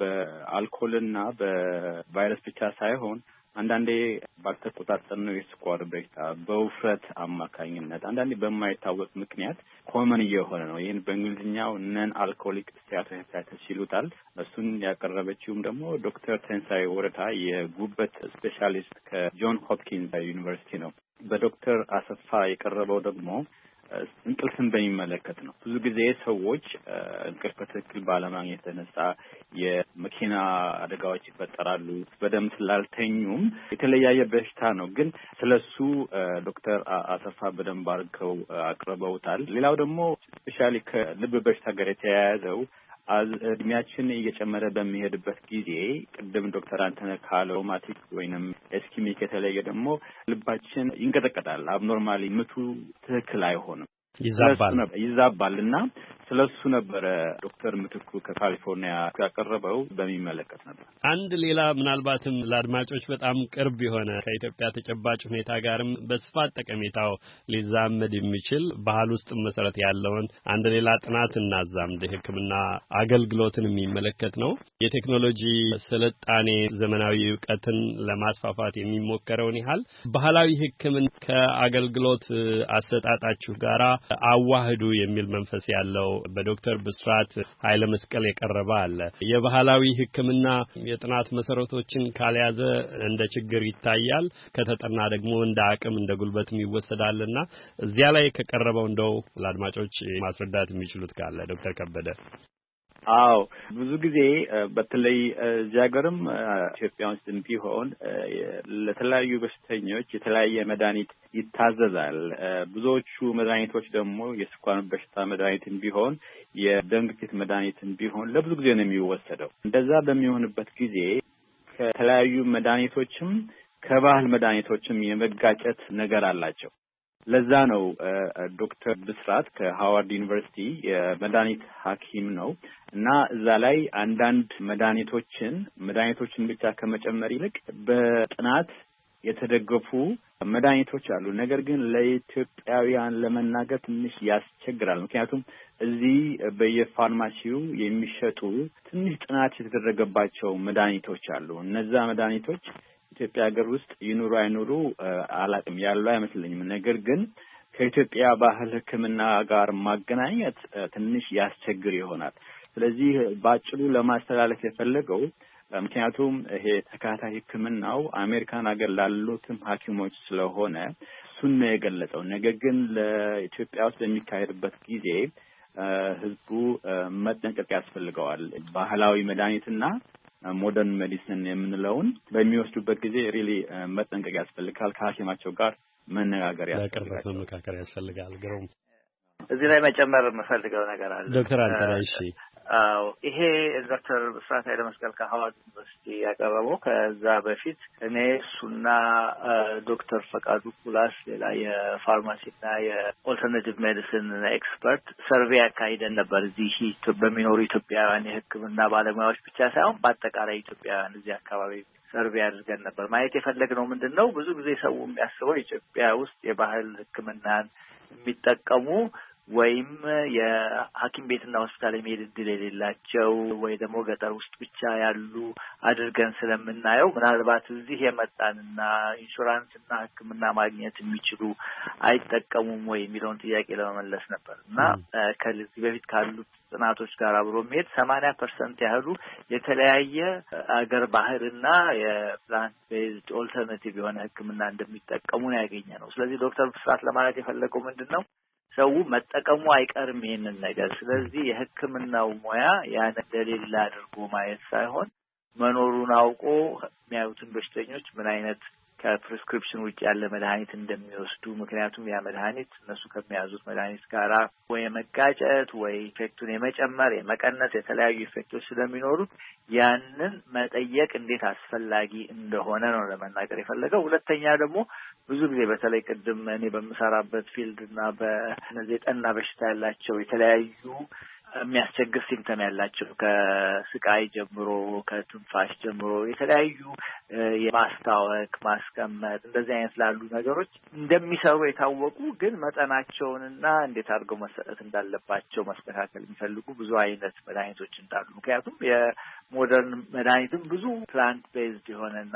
በአልኮልና በቫይረስ ብቻ ሳይሆን አንዳንዴ ባልተቆጣጠርነው የስኳር በሽታ በውፍረት አማካኝነት አንዳንዴ በማይታወቅ ምክንያት ኮመን እየሆነ ነው። ይህን በእንግሊዝኛው ነን አልኮሊክ ስቲያቶሄፓታይተስ ይሉታል። እሱን ያቀረበችውም ደግሞ ዶክተር ተንሳይ ወረታ የጉበት ስፔሻሊስት ከጆን ሆፕኪንስ ዩኒቨርሲቲ ነው። በዶክተር አሰፋ የቀረበው ደግሞ እንቅልፍን በሚመለከት ነው። ብዙ ጊዜ ሰዎች እንቅልፍ በትክክል ባለማግኘት የተነሳ የመኪና አደጋዎች ይፈጠራሉ። በደንብ ስላልተኙም የተለያየ በሽታ ነው። ግን ስለሱ ዶክተር አሰፋ በደንብ አድርገው አቅርበውታል። ሌላው ደግሞ ስፔሻሊ ከልብ በሽታ ጋር የተያያዘው እድሜያችን እየጨመረ በሚሄድበት ጊዜ ቅድም ዶክተር አንተነህ ካለው ሮማቲክ ወይንም ኤስኪሚክ የተለየ ደግሞ ልባችን ይንቀጠቀጣል። አብኖርማሊ ምቱ ትክክል አይሆንም፣ ይዛባልና ስለሱ ነበረ ዶክተር ምትኩ ከካሊፎርኒያ ያቀረበው በሚመለከት ነበር። አንድ ሌላ ምናልባትም ለአድማጮች በጣም ቅርብ የሆነ ከኢትዮጵያ ተጨባጭ ሁኔታ ጋርም በስፋት ጠቀሜታው ሊዛመድ የሚችል ባህል ውስጥ መሰረት ያለውን አንድ ሌላ ጥናት እናዛምድ። ሕክምና አገልግሎትን የሚመለከት ነው። የቴክኖሎጂ ስልጣኔ ዘመናዊ ዕውቀትን ለማስፋፋት የሚሞከረውን ያህል ባህላዊ ሕክምና ከአገልግሎት አሰጣጣችሁ ጋራ አዋህዱ የሚል መንፈስ ያለው በዶክተር ብስራት ኃይለ መስቀል የቀረበ አለ። የባህላዊ ሕክምና የጥናት መሰረቶችን ካልያዘ እንደ ችግር ይታያል፣ ከተጠና ደግሞ እንደ አቅም እንደ ጉልበትም ይወሰዳልና እዚያ ላይ ከቀረበው እንደው ለአድማጮች ማስረዳት የሚችሉት ካለ ዶክተር ከበደ። አዎ ብዙ ጊዜ በተለይ እዚህ ሀገርም ኢትዮጵያ ውስጥ ቢሆን ለተለያዩ በሽተኞች የተለያየ መድኃኒት ይታዘዛል። ብዙዎቹ መድኃኒቶች ደግሞ የስኳር በሽታ መድኃኒትን ቢሆን የደም ግፊት መድኃኒትን ቢሆን ለብዙ ጊዜ ነው የሚወሰደው። እንደዛ በሚሆንበት ጊዜ ከተለያዩ መድኃኒቶችም ከባህል መድኃኒቶችም የመጋጨት ነገር አላቸው። ለዛ ነው ዶክተር ብስራት ከሃዋርድ ዩኒቨርሲቲ የመድኃኒት ሐኪም ነው እና እዛ ላይ አንዳንድ መድኃኒቶችን ብቻ ከመጨመር ይልቅ በጥናት የተደገፉ መድኃኒቶች አሉ። ነገር ግን ለኢትዮጵያውያን ለመናገር ትንሽ ያስቸግራል። ምክንያቱም እዚህ በየፋርማሲው የሚሸጡ ትንሽ ጥናት የተደረገባቸው መድኃኒቶች አሉ። እነዛ መድኃኒቶች ኢትዮጵያ ሀገር ውስጥ ይኑሩ አይኑሩ አላውቅም፣ ያሉ አይመስለኝም። ነገር ግን ከኢትዮጵያ ባህል ሕክምና ጋር ማገናኘት ትንሽ ያስቸግር ይሆናል። ስለዚህ ባጭሩ ለማስተላለፍ የፈለገው ምክንያቱም ይሄ ተካታይ ሕክምናው አሜሪካን ሀገር ላሉትም ሐኪሞች ስለሆነ እሱን ነው የገለጸው። ነገር ግን ለኢትዮጵያ ውስጥ በሚካሄድበት ጊዜ ህዝቡ መጠንቀቅ ያስፈልገዋል። ባህላዊ መድኃኒትና ሞደርን ሜዲሲን የምንለውን በሚወስዱበት ጊዜ ሪሊ መጠንቀቅ ያስፈልጋል። ከሐኪማቸው ጋር መነጋገር ያስፈልጋል። ግሩም እዚህ ላይ መጨመር የምፈልገው ነገር አለ ዶክተር አንተነህ። እሺ ይሄ ዶክተር ብስራት ኃይለ መስቀል ከሐዋሳ ዩኒቨርሲቲ ያቀረበው ከዛ በፊት እኔ እሱና ዶክተር ፈቃዱ ኩላስ ሌላ የፋርማሲና የኦልተርናቲቭ ሜዲሲን ኤክስፐርት ሰርቬይ አካሂደን ነበር። እዚህ በሚኖሩ ኢትዮጵያውያን የሕክምና ባለሙያዎች ብቻ ሳይሆን በአጠቃላይ ኢትዮጵያውያን እዚህ አካባቢ ሰርቬይ አድርገን ነበር። ማየት የፈለግነው ምንድነው፣ ብዙ ጊዜ ሰው የሚያስበው ኢትዮጵያ ውስጥ የባህል ሕክምናን የሚጠቀሙ ወይም የሐኪም ቤትና ሆስፒታል የሚሄድ እድል የሌላቸው ወይ ደግሞ ገጠር ውስጥ ብቻ ያሉ አድርገን ስለምናየው ምናልባት እዚህ የመጣንና ኢንሹራንስና ሕክምና ማግኘት የሚችሉ አይጠቀሙም ወይ የሚለውን ጥያቄ ለመመለስ ነበር እና ከዚህ በፊት ካሉት ጥናቶች ጋር አብሮ የሚሄድ 80% ያህሉ የተለያየ አገር ባህልና የፕላንት ቤዝድ ኦልተርናቲቭ የሆነ ሕክምና እንደሚጠቀሙ ነው ያገኘ ነው። ስለዚህ ዶክተር ብስራት ለማለት የፈለገው ምንድነው፣ ሰው መጠቀሙ አይቀርም ይሄንን ነገር። ስለዚህ የሕክምናው ሙያ ያን እንደሌለ አድርጎ ማየት ሳይሆን መኖሩን አውቆ የሚያዩትን በሽተኞች ምን አይነት ከፕሪስክሪፕሽን ውጭ ያለ መድኃኒት እንደሚወስዱ፣ ምክንያቱም ያ መድኃኒት እነሱ ከሚያዙት መድኃኒት ጋር ወይ የመጋጨት ወይ ኢፌክቱን የመጨመር የመቀነስ የተለያዩ ኢፌክቶች ስለሚኖሩት ያንን መጠየቅ እንዴት አስፈላጊ እንደሆነ ነው ለመናገር የፈለገው። ሁለተኛ ደግሞ ብዙ ጊዜ በተለይ ቅድም እኔ በምሰራበት ፊልድ እና በእነዚህ የጠና በሽታ ያላቸው የተለያዩ የሚያስቸግር ሲምፕተም ያላቸው ከስቃይ ጀምሮ ከትንፋሽ ጀምሮ የተለያዩ የማስታወክ ማስቀመጥ እንደዚህ አይነት ላሉ ነገሮች እንደሚሰሩ የታወቁ ግን መጠናቸውንና እንዴት አድርገው መሰጠት እንዳለባቸው መስተካከል የሚፈልጉ ብዙ አይነት መድኃኒቶች እንዳሉ፣ ምክንያቱም የሞደርን መድኃኒትም ብዙ ፕላንት ቤዝድ የሆነና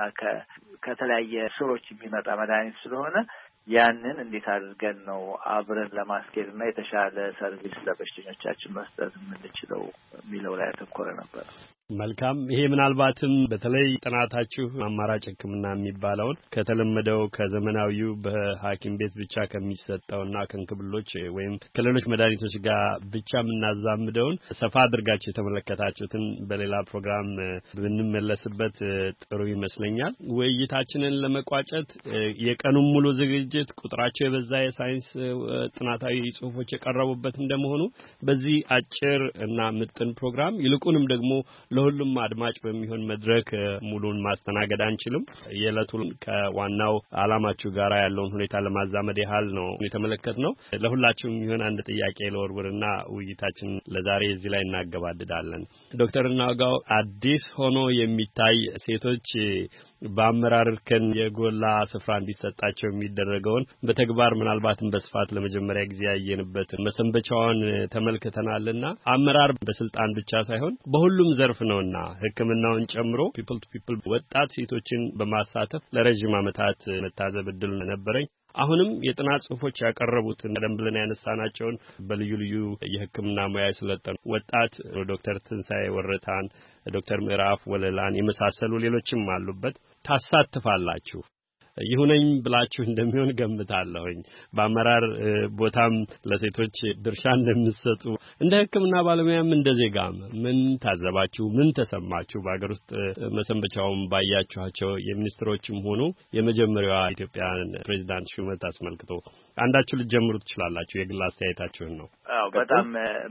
ከተለያየ ስሮች የሚመጣ መድኃኒት ስለሆነ ያንን እንዴት አድርገን ነው አብረን ለማስኬድ እና የተሻለ ሰርቪስ ለበሽተኞቻችን መስጠት የምንችለው የሚለው ላይ ያተኮረ ነበር። መልካም። ይሄ ምናልባትም በተለይ ጥናታችሁ አማራጭ ሕክምና የሚባለውን ከተለመደው ከዘመናዊው በሐኪም ቤት ብቻ ከሚሰጠውና ከንክብሎች ወይም ከሌሎች መድኃኒቶች ጋር ብቻ የምናዛምደውን ሰፋ አድርጋችሁ የተመለከታችሁትን በሌላ ፕሮግራም ብንመለስበት ጥሩ ይመስለኛል። ውይይታችንን ለመቋጨት የቀኑን ሙሉ ዝግጅት ቁጥራቸው የበዛ የሳይንስ ጥናታዊ ጽሑፎች የቀረቡበት እንደመሆኑ በዚህ አጭር እና ምጥን ፕሮግራም ይልቁንም ደግሞ ለሁሉም አድማጭ በሚሆን መድረክ ሙሉን ማስተናገድ አንችልም። የዕለቱን ከዋናው ዓላማችሁ ጋር ያለውን ሁኔታ ለማዛመድ ያህል ነው የተመለከትነው። ለሁላችሁም የሚሆን አንድ ጥያቄ ለወርውርና ውይይታችን ለዛሬ እዚህ ላይ እናገባድዳለን። ዶክተር ናውጋው አዲስ ሆኖ የሚታይ ሴቶች በአመራር እርከን የጎላ ስፍራ እንዲሰጣቸው የሚደረገውን በተግባር ምናልባትም በስፋት ለመጀመሪያ ጊዜ ያየንበትን መሰንበቻውን ተመልክተናልና አመራር በስልጣን ብቻ ሳይሆን በሁሉም ዘርፍ ነውና ሕክምናውን ጨምሮ ፒፕል ቱ ፒፕል ወጣት ሴቶችን በማሳተፍ ለረጅም ዓመታት መታዘብ እድል ነበረኝ። አሁንም የጥናት ጽሑፎች ያቀረቡትን ቀደም ብለን ያነሳናቸውን በልዩ ልዩ የሕክምና ሙያ የሰለጠኑ ወጣት ዶክተር ትንሳኤ ወረታን፣ ዶክተር ምዕራፍ ወለላን የመሳሰሉ ሌሎችም አሉበት ታሳትፋላችሁ። ይሁነኝ ብላችሁ እንደሚሆን ገምታለሁኝ። በአመራር ቦታም ለሴቶች ድርሻ እንደምትሰጡ እንደ ሕክምና ባለሙያም እንደ ዜጋም ምን ታዘባችሁ? ምን ተሰማችሁ? በአገር ውስጥ መሰንበቻውም ባያችኋቸው የሚኒስትሮችም ሆኑ የመጀመሪያዋ ኢትዮጵያን ፕሬዚዳንት ሹመት አስመልክቶ አንዳችሁ ልትጀምሩ ትችላላችሁ። የግል አስተያየታችሁን ነው። አዎ፣ በጣም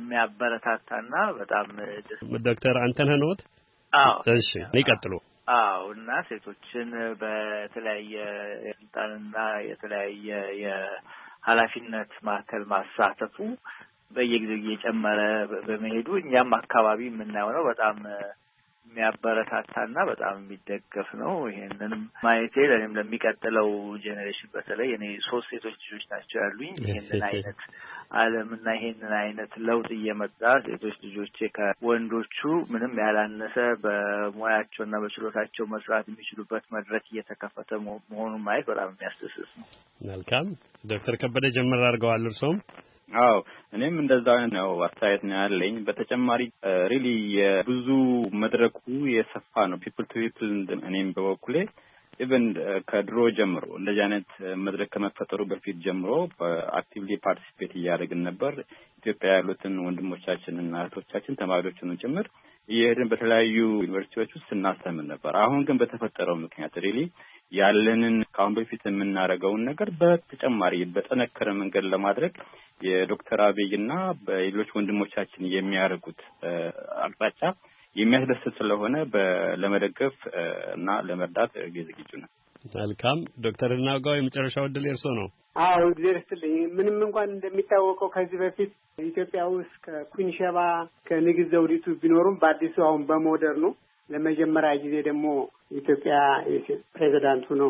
የሚያበረታታና በጣም ዶክተር አንተነህ ኖት። አዎ፣ እሺ፣ ይቀጥሉ። አዎ፣ እና ሴቶችን በተለያየ ስልጣንና የተለያየ የኃላፊነት ማዕከል ማሳተፉ በየጊዜው እየጨመረ በመሄዱ እኛም አካባቢ የምናየው ነው። በጣም የሚያበረታታና በጣም የሚደገፍ ነው። ይሄንንም ማየቴ ለኔም ለሚቀጥለው ጄኔሬሽን በተለይ እኔ 3 ሴቶች ልጆች ናቸው ያሉኝ። ይሄንን አይነት ዓለምና ይሄንን አይነት ለውጥ እየመጣ ሴቶች ልጆቼ ከወንዶቹ ምንም ያላነሰ በሙያቸውና በችሎታቸው መስራት የሚችሉበት መድረክ እየተከፈተ መሆኑን ማየት በጣም የሚያስደስት ነው። መልካም ዶክተር ከበደ ጀመር አድርገዋል እርሶም? አዎ እኔም እንደዛው ነው አስተያየት ነው ያለኝ። በተጨማሪ ሪሊ የብዙ መድረኩ የሰፋ ነው ፒፕል ቱ ፒፕል። እኔም በበኩሌ ኢቨን ከድሮ ጀምሮ እንደዚህ አይነት መድረክ ከመፈጠሩ በፊት ጀምሮ አክቲቭሊ ፓርቲሲፔት እያደረግን ነበር። ኢትዮጵያ ያሉትን ወንድሞቻችንና እህቶቻችን ተማሪዎችን ጭምር እየሄድን በተለያዩ ዩኒቨርሲቲዎች ውስጥ ስናስተምር ነበር። አሁን ግን በተፈጠረው ምክንያት ሪሊ ያለንን ከአሁን በፊት የምናደርገውን ነገር በተጨማሪ በጠነከረ መንገድ ለማድረግ የዶክተር አብይና በሌሎች ወንድሞቻችን የሚያደርጉት አቅጣጫ የሚያስደስት ስለሆነ ለመደገፍ እና ለመርዳት ዝግጁ ነው። መልካም ዶክተር እናውጋው የመጨረሻው ዕድል የርሶ ነው። አዎ እግዚአብሔር ይስጥልኝ። ምንም እንኳን እንደሚታወቀው ከዚህ በፊት ኢትዮጵያ ውስጥ ከኩዊን ሸባ ከንግስት ዘውዲቱ ቢኖሩም በአዲሱ አሁን በሞደርኑ ለመጀመሪያ ጊዜ ደግሞ ኢትዮጵያ ፕሬዝዳንቱ ነው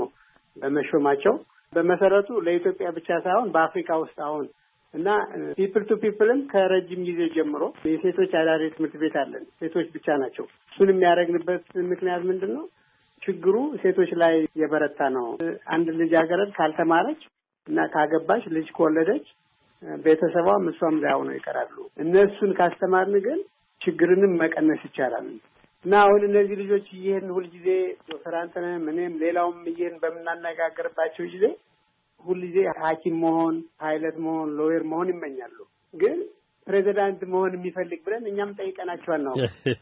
በመሾማቸው በመሰረቱ ለኢትዮጵያ ብቻ ሳይሆን በአፍሪካ ውስጥ አሁን እና ፒፕል ቱ ፒፕልም ከረጅም ጊዜ ጀምሮ የሴቶች አዳሪ ትምህርት ቤት አለን። ሴቶች ብቻ ናቸው። እሱን የሚያደርግንበት ምክንያት ምንድን ነው? ችግሩ ሴቶች ላይ የበረታ ነው። አንድ ልጃገረድ ካልተማረች እና ካገባች ልጅ ከወለደች ቤተሰቧም እሷም ላይ ሆነው ይቀራሉ። እነሱን ካስተማርን ግን ችግርንም መቀነስ ይቻላል። እና አሁን እነዚህ ልጆች ይሄን ሁልጊዜ ዶክተር አንተነህም እኔም ሌላውም ይሄን በምናነጋገርባቸው ጊዜ ሁልጊዜ ሐኪም መሆን፣ ፓይለት መሆን፣ ሎየር መሆን ይመኛሉ። ግን ፕሬዚዳንት መሆን የሚፈልግ ብለን እኛም ጠይቀናቸዋል ነው።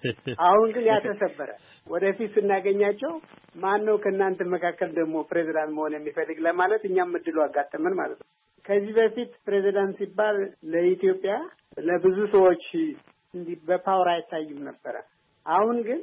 አሁን ግን ያተሰበረ ወደፊት ስናገኛቸው ማን ነው ከእናንተ መካከል ደግሞ ፕሬዚዳንት መሆን የሚፈልግ ለማለት እኛም እድሉ አጋጠመን ማለት ነው። ከዚህ በፊት ፕሬዚዳንት ሲባል ለኢትዮጵያ ለብዙ ሰዎች እንዲህ በፓወር አይታይም ነበረ። አሁን ግን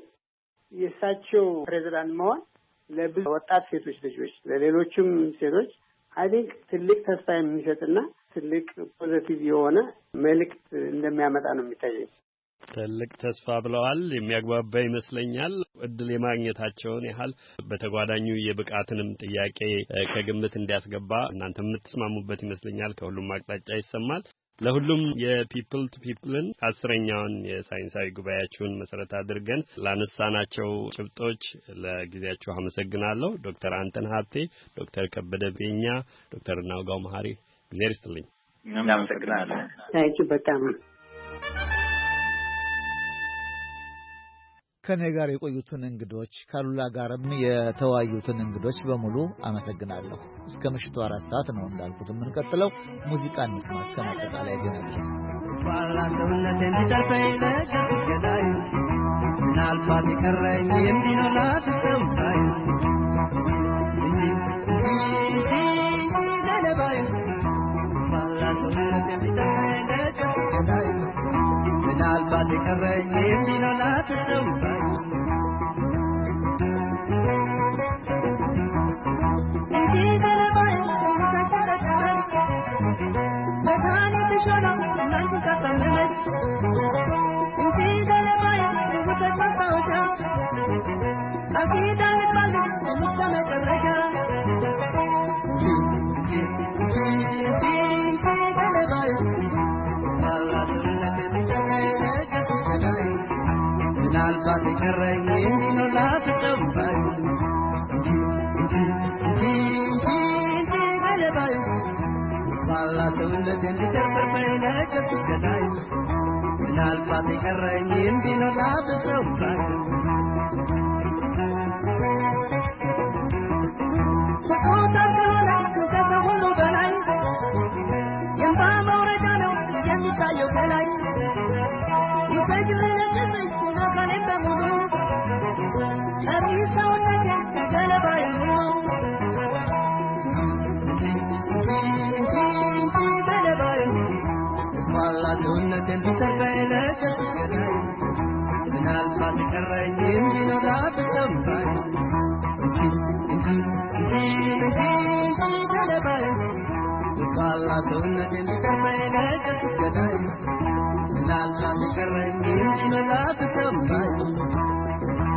የእሳቸው ፕሬዚዳንት መሆን ለብዙ ወጣት ሴቶች ልጆች ለሌሎችም ሴቶች አይ ቲንክ ትልቅ ተስፋ የሚሰጥና ትልቅ ፖዚቲቭ የሆነ መልእክት እንደሚያመጣ ነው የሚታየኝ። ትልቅ ተስፋ ብለዋል። የሚያግባባ ይመስለኛል። እድል የማግኘታቸውን ያህል በተጓዳኙ የብቃትንም ጥያቄ ከግምት እንዲያስገባ እናንተ የምትስማሙበት ይመስለኛል። ከሁሉም አቅጣጫ ይሰማል። ለሁሉም የፒፕል ቱ ፒፕልን 10ኛውን የሳይንሳዊ ጉባኤያችሁን መሰረት አድርገን ላነሳናቸው ጭብጦች ለጊዜያችሁ አመሰግናለሁ። ዶክተር አንተነህ ሀብቴ፣ ዶክተር ከበደ ቤኛ፣ ዶክተር እናውጋው መሐሪ እግዚአብሔር ይስጥልኝ። እናመሰግናለን። ታንኪ በጣም ከኔ ጋር የቆዩትን እንግዶች ካሉላ ጋርም የተወያዩትን እንግዶች በሙሉ አመሰግናለሁ። እስከ ምሽቱ 4 ሰዓት ነው እንዳልኩት የምንቀጥለው። ሙዚቃ እንስማ እስከ ማጠቃለያ ዜና ድረስ። ባላሰውነት እንዲጠልፈኝ ለገዳይ ምናልባት የቀረኝ የሚኖላት ሰውታይ እንጂ ገለባይ ባላሰውነት እንዲጠልፈኝ ለገዳይ ምናልባት የቀረኝ የሚኖላት ሰውታይ ምናልባት የቀረኝ የሚኖላት ሰውታይ ገለባይ ባላ ሰውነት እንዲተርፈኝ ለቀጥሽ ገዳይ ምናልባት የቀረኝ የሚኖላት ሰውታይ ስጦታ ከሆነ ከሁሉ በላይ የእንባ መውረጃ ነው የሚታየው ከላይ ውሰጅልኝ ለቅስሽ አካሌን በሙሉ ቀሪ ሰውነቴ ገለባዬ ነው ገለባዬ ባላ ሰውነቴን ቢሰርቀኝ ለቅስሽ ገዳይ ምናልባት የቀረኝ የሚኖራት ሰውታይ ገለባዬ ባላ ሰውነቴን ቢሰርቀኝ ለቅስሽ ገዳይ ምናልባት የቀረኝ የሚኖራት ሰውታይ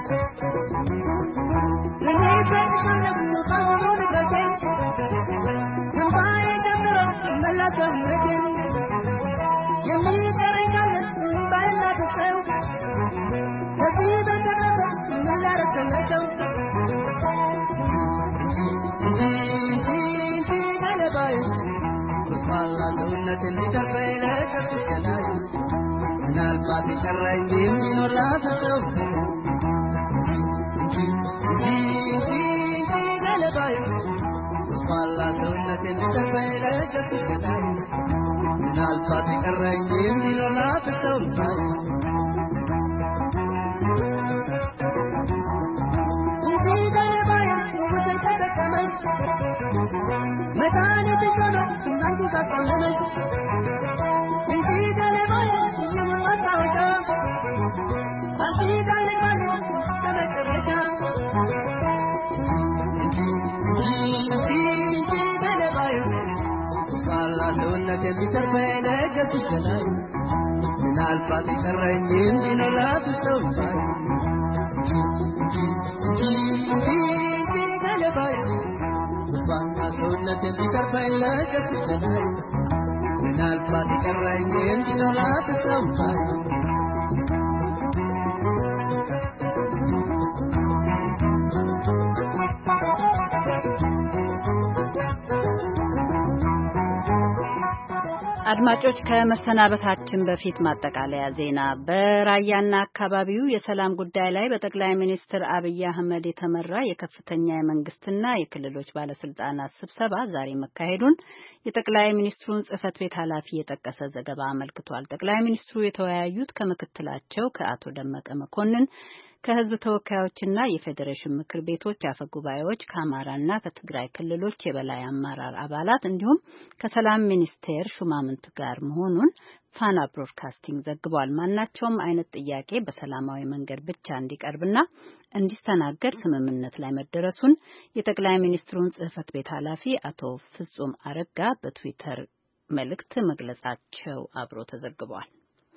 አድማጮች ከመሰናበታችን በፊት ማጠቃለያ ዜና በራያና አካባቢው የሰላም ጉዳይ ላይ በጠቅላይ ሚኒስትር አብይ አህመድ የተመራ የከፍተኛ የመንግስትና የክልሎች ባለስልጣናት ስብሰባ ዛሬ መካሄዱን የጠቅላይ ሚኒስትሩን ጽህፈት ቤት ኃላፊ የጠቀሰ ዘገባ አመልክቷል። ጠቅላይ ሚኒስትሩ የተወያዩት ከምክትላቸው ከአቶ ደመቀ መኮንን ከህዝብ ተወካዮችና የፌዴሬሽን ምክር ቤቶች አፈጉባኤዎች ከአማራና ከትግራይ ክልሎች የበላይ አመራር አባላት እንዲሁም ከሰላም ሚኒስቴር ሹማምንት ጋር መሆኑን ፋና ብሮድካስቲንግ ዘግቧል። ማናቸውም አይነት ጥያቄ በሰላማዊ መንገድ ብቻ እንዲቀርብና እንዲስተናገድ ስምምነት ላይ መደረሱን የጠቅላይ ሚኒስትሩን ጽህፈት ቤት ኃላፊ አቶ ፍጹም አረጋ በትዊተር መልእክት መግለጻቸው አብሮ ተዘግቧል።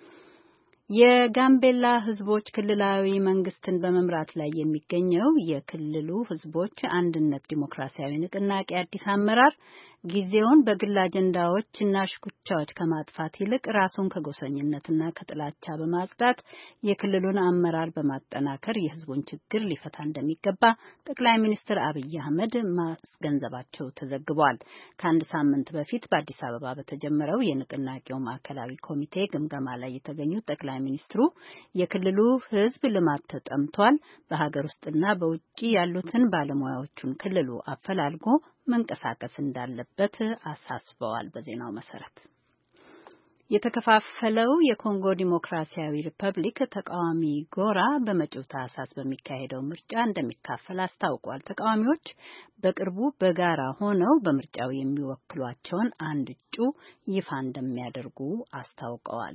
የጋምቤላ ህዝቦች ክልላዊ መንግስትን በመምራት ላይ የሚገኘው የክልሉ ህዝቦች አንድነት ዲሞክራሲያዊ ንቅናቄ አዲስ አመራር ጊዜውን በግል አጀንዳዎችና ሽኩቻዎች ከማጥፋት ይልቅ ራሱን ከጎሰኝነትና ከጥላቻ በማጽዳት የክልሉን አመራር በማጠናከር የህዝቡን ችግር ሊፈታ እንደሚገባ ጠቅላይ ሚኒስትር አብይ አህመድ ማስገንዘባቸው ተዘግቧል። ከአንድ ሳምንት በፊት በአዲስ አበባ በተጀመረው የንቅናቄው ማዕከላዊ ኮሚቴ ግምገማ ላይ የተገኙት ጠቅላይ ሚኒስትሩ የክልሉ ህዝብ ልማት ተጠምቷል፣ በሀገር ውስጥና በውጭ ያሉትን ባለሙያዎቹን ክልሉ አፈላልጎ መንቀሳቀስ እንዳለበት አሳስበዋል። በዜናው መሰረት የተከፋፈለው የኮንጎ ዲሞክራሲያዊ ሪፐብሊክ ተቃዋሚ ጎራ በመጪው ታህሳስ በሚካሄደው ምርጫ እንደሚካፈል አስታውቋል። ተቃዋሚዎች በቅርቡ በጋራ ሆነው በምርጫው የሚወክሏቸውን አንድ እጩ ይፋ እንደሚያደርጉ አስታውቀዋል።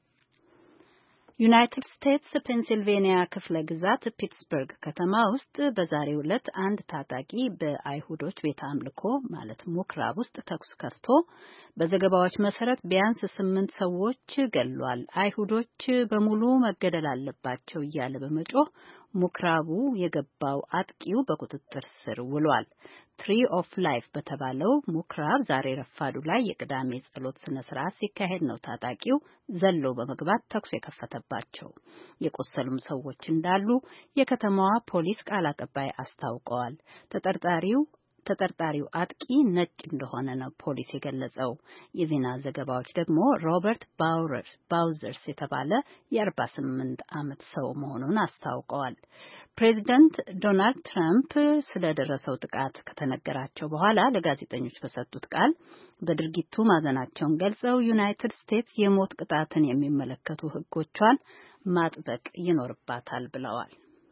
ዩናይትድ ስቴትስ ፔንሲልቬኒያ ክፍለ ግዛት ፒትስበርግ ከተማ ውስጥ በዛሬው ዕለት አንድ ታጣቂ በአይሁዶች ቤተ አምልኮ ማለት ምኩራብ ውስጥ ተኩስ ከፍቶ በዘገባዎች መሰረት ቢያንስ 8 ሰዎች ገድሏል። አይሁዶች በሙሉ መገደል አለባቸው እያለ በመጮህ ምኩራቡ የገባው አጥቂው በቁጥጥር ስር ውሏል። ትሪ ኦፍ ላይፍ በተባለው ምኩራብ ዛሬ ረፋዱ ላይ የቅዳሜ ጸሎት ስነ ስርዓት ሲካሄድ ነው ታጣቂው ዘሎ በመግባት ተኩስ የከፈተባቸው። የቆሰሉም ሰዎች እንዳሉ የከተማዋ ፖሊስ ቃል አቀባይ አስታውቀዋል። ተጠርጣሪው አጥቂ ነጭ እንደሆነ ነው ፖሊስ የገለጸው። የዜና ዘገባዎች ደግሞ ሮበርት ባውዘርስ የተባለ የ48 ዓመት ሰው መሆኑን አስታውቀዋል። ፕሬዚዳንት ዶናልድ ትራምፕ ስለደረሰው ጥቃት ከተነገራቸው በኋላ ለጋዜጠኞች በሰጡት ቃል በድርጊቱ ማዘናቸውን ገልጸው ዩናይትድ ስቴትስ የሞት ቅጣትን የሚመለከቱ ሕጎቿን ማጥበቅ ይኖርባታል ብለዋል።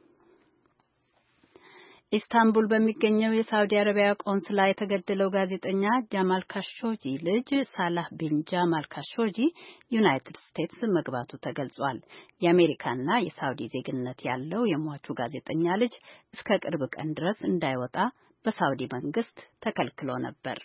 ኢስታንቡል በሚገኘው የሳውዲ አረቢያ ቆንስላ የተገደለው ጋዜጠኛ ጃማል ካሾጂ ልጅ ሳላህ ቢን ጃማል ካሾጂ ዩናይትድ ስቴትስ መግባቱ ተገልጿል። የአሜሪካና የሳውዲ ዜግነት ያለው የሟቹ ጋዜጠኛ ልጅ እስከ ቅርብ ቀን ድረስ እንዳይወጣ በሳውዲ መንግስት ተከልክሎ ነበር።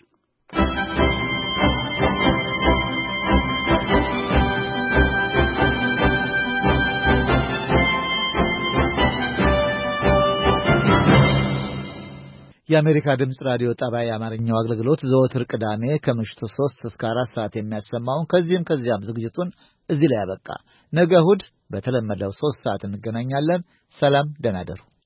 የአሜሪካ ድምጽ ራዲዮ ጣቢያ የአማርኛው አገልግሎት ዘወትር ቅዳሜ ከምሽቱ 3 እስከ 4 ሰዓት የሚያሰማውን ከዚያም ዝግጅቱን እዚህ ላይ ያበቃ። ነገ እሑድ በተለመደው 3 ሰዓት እንገናኛለን። ሰላም፣ ደህና እደሩ።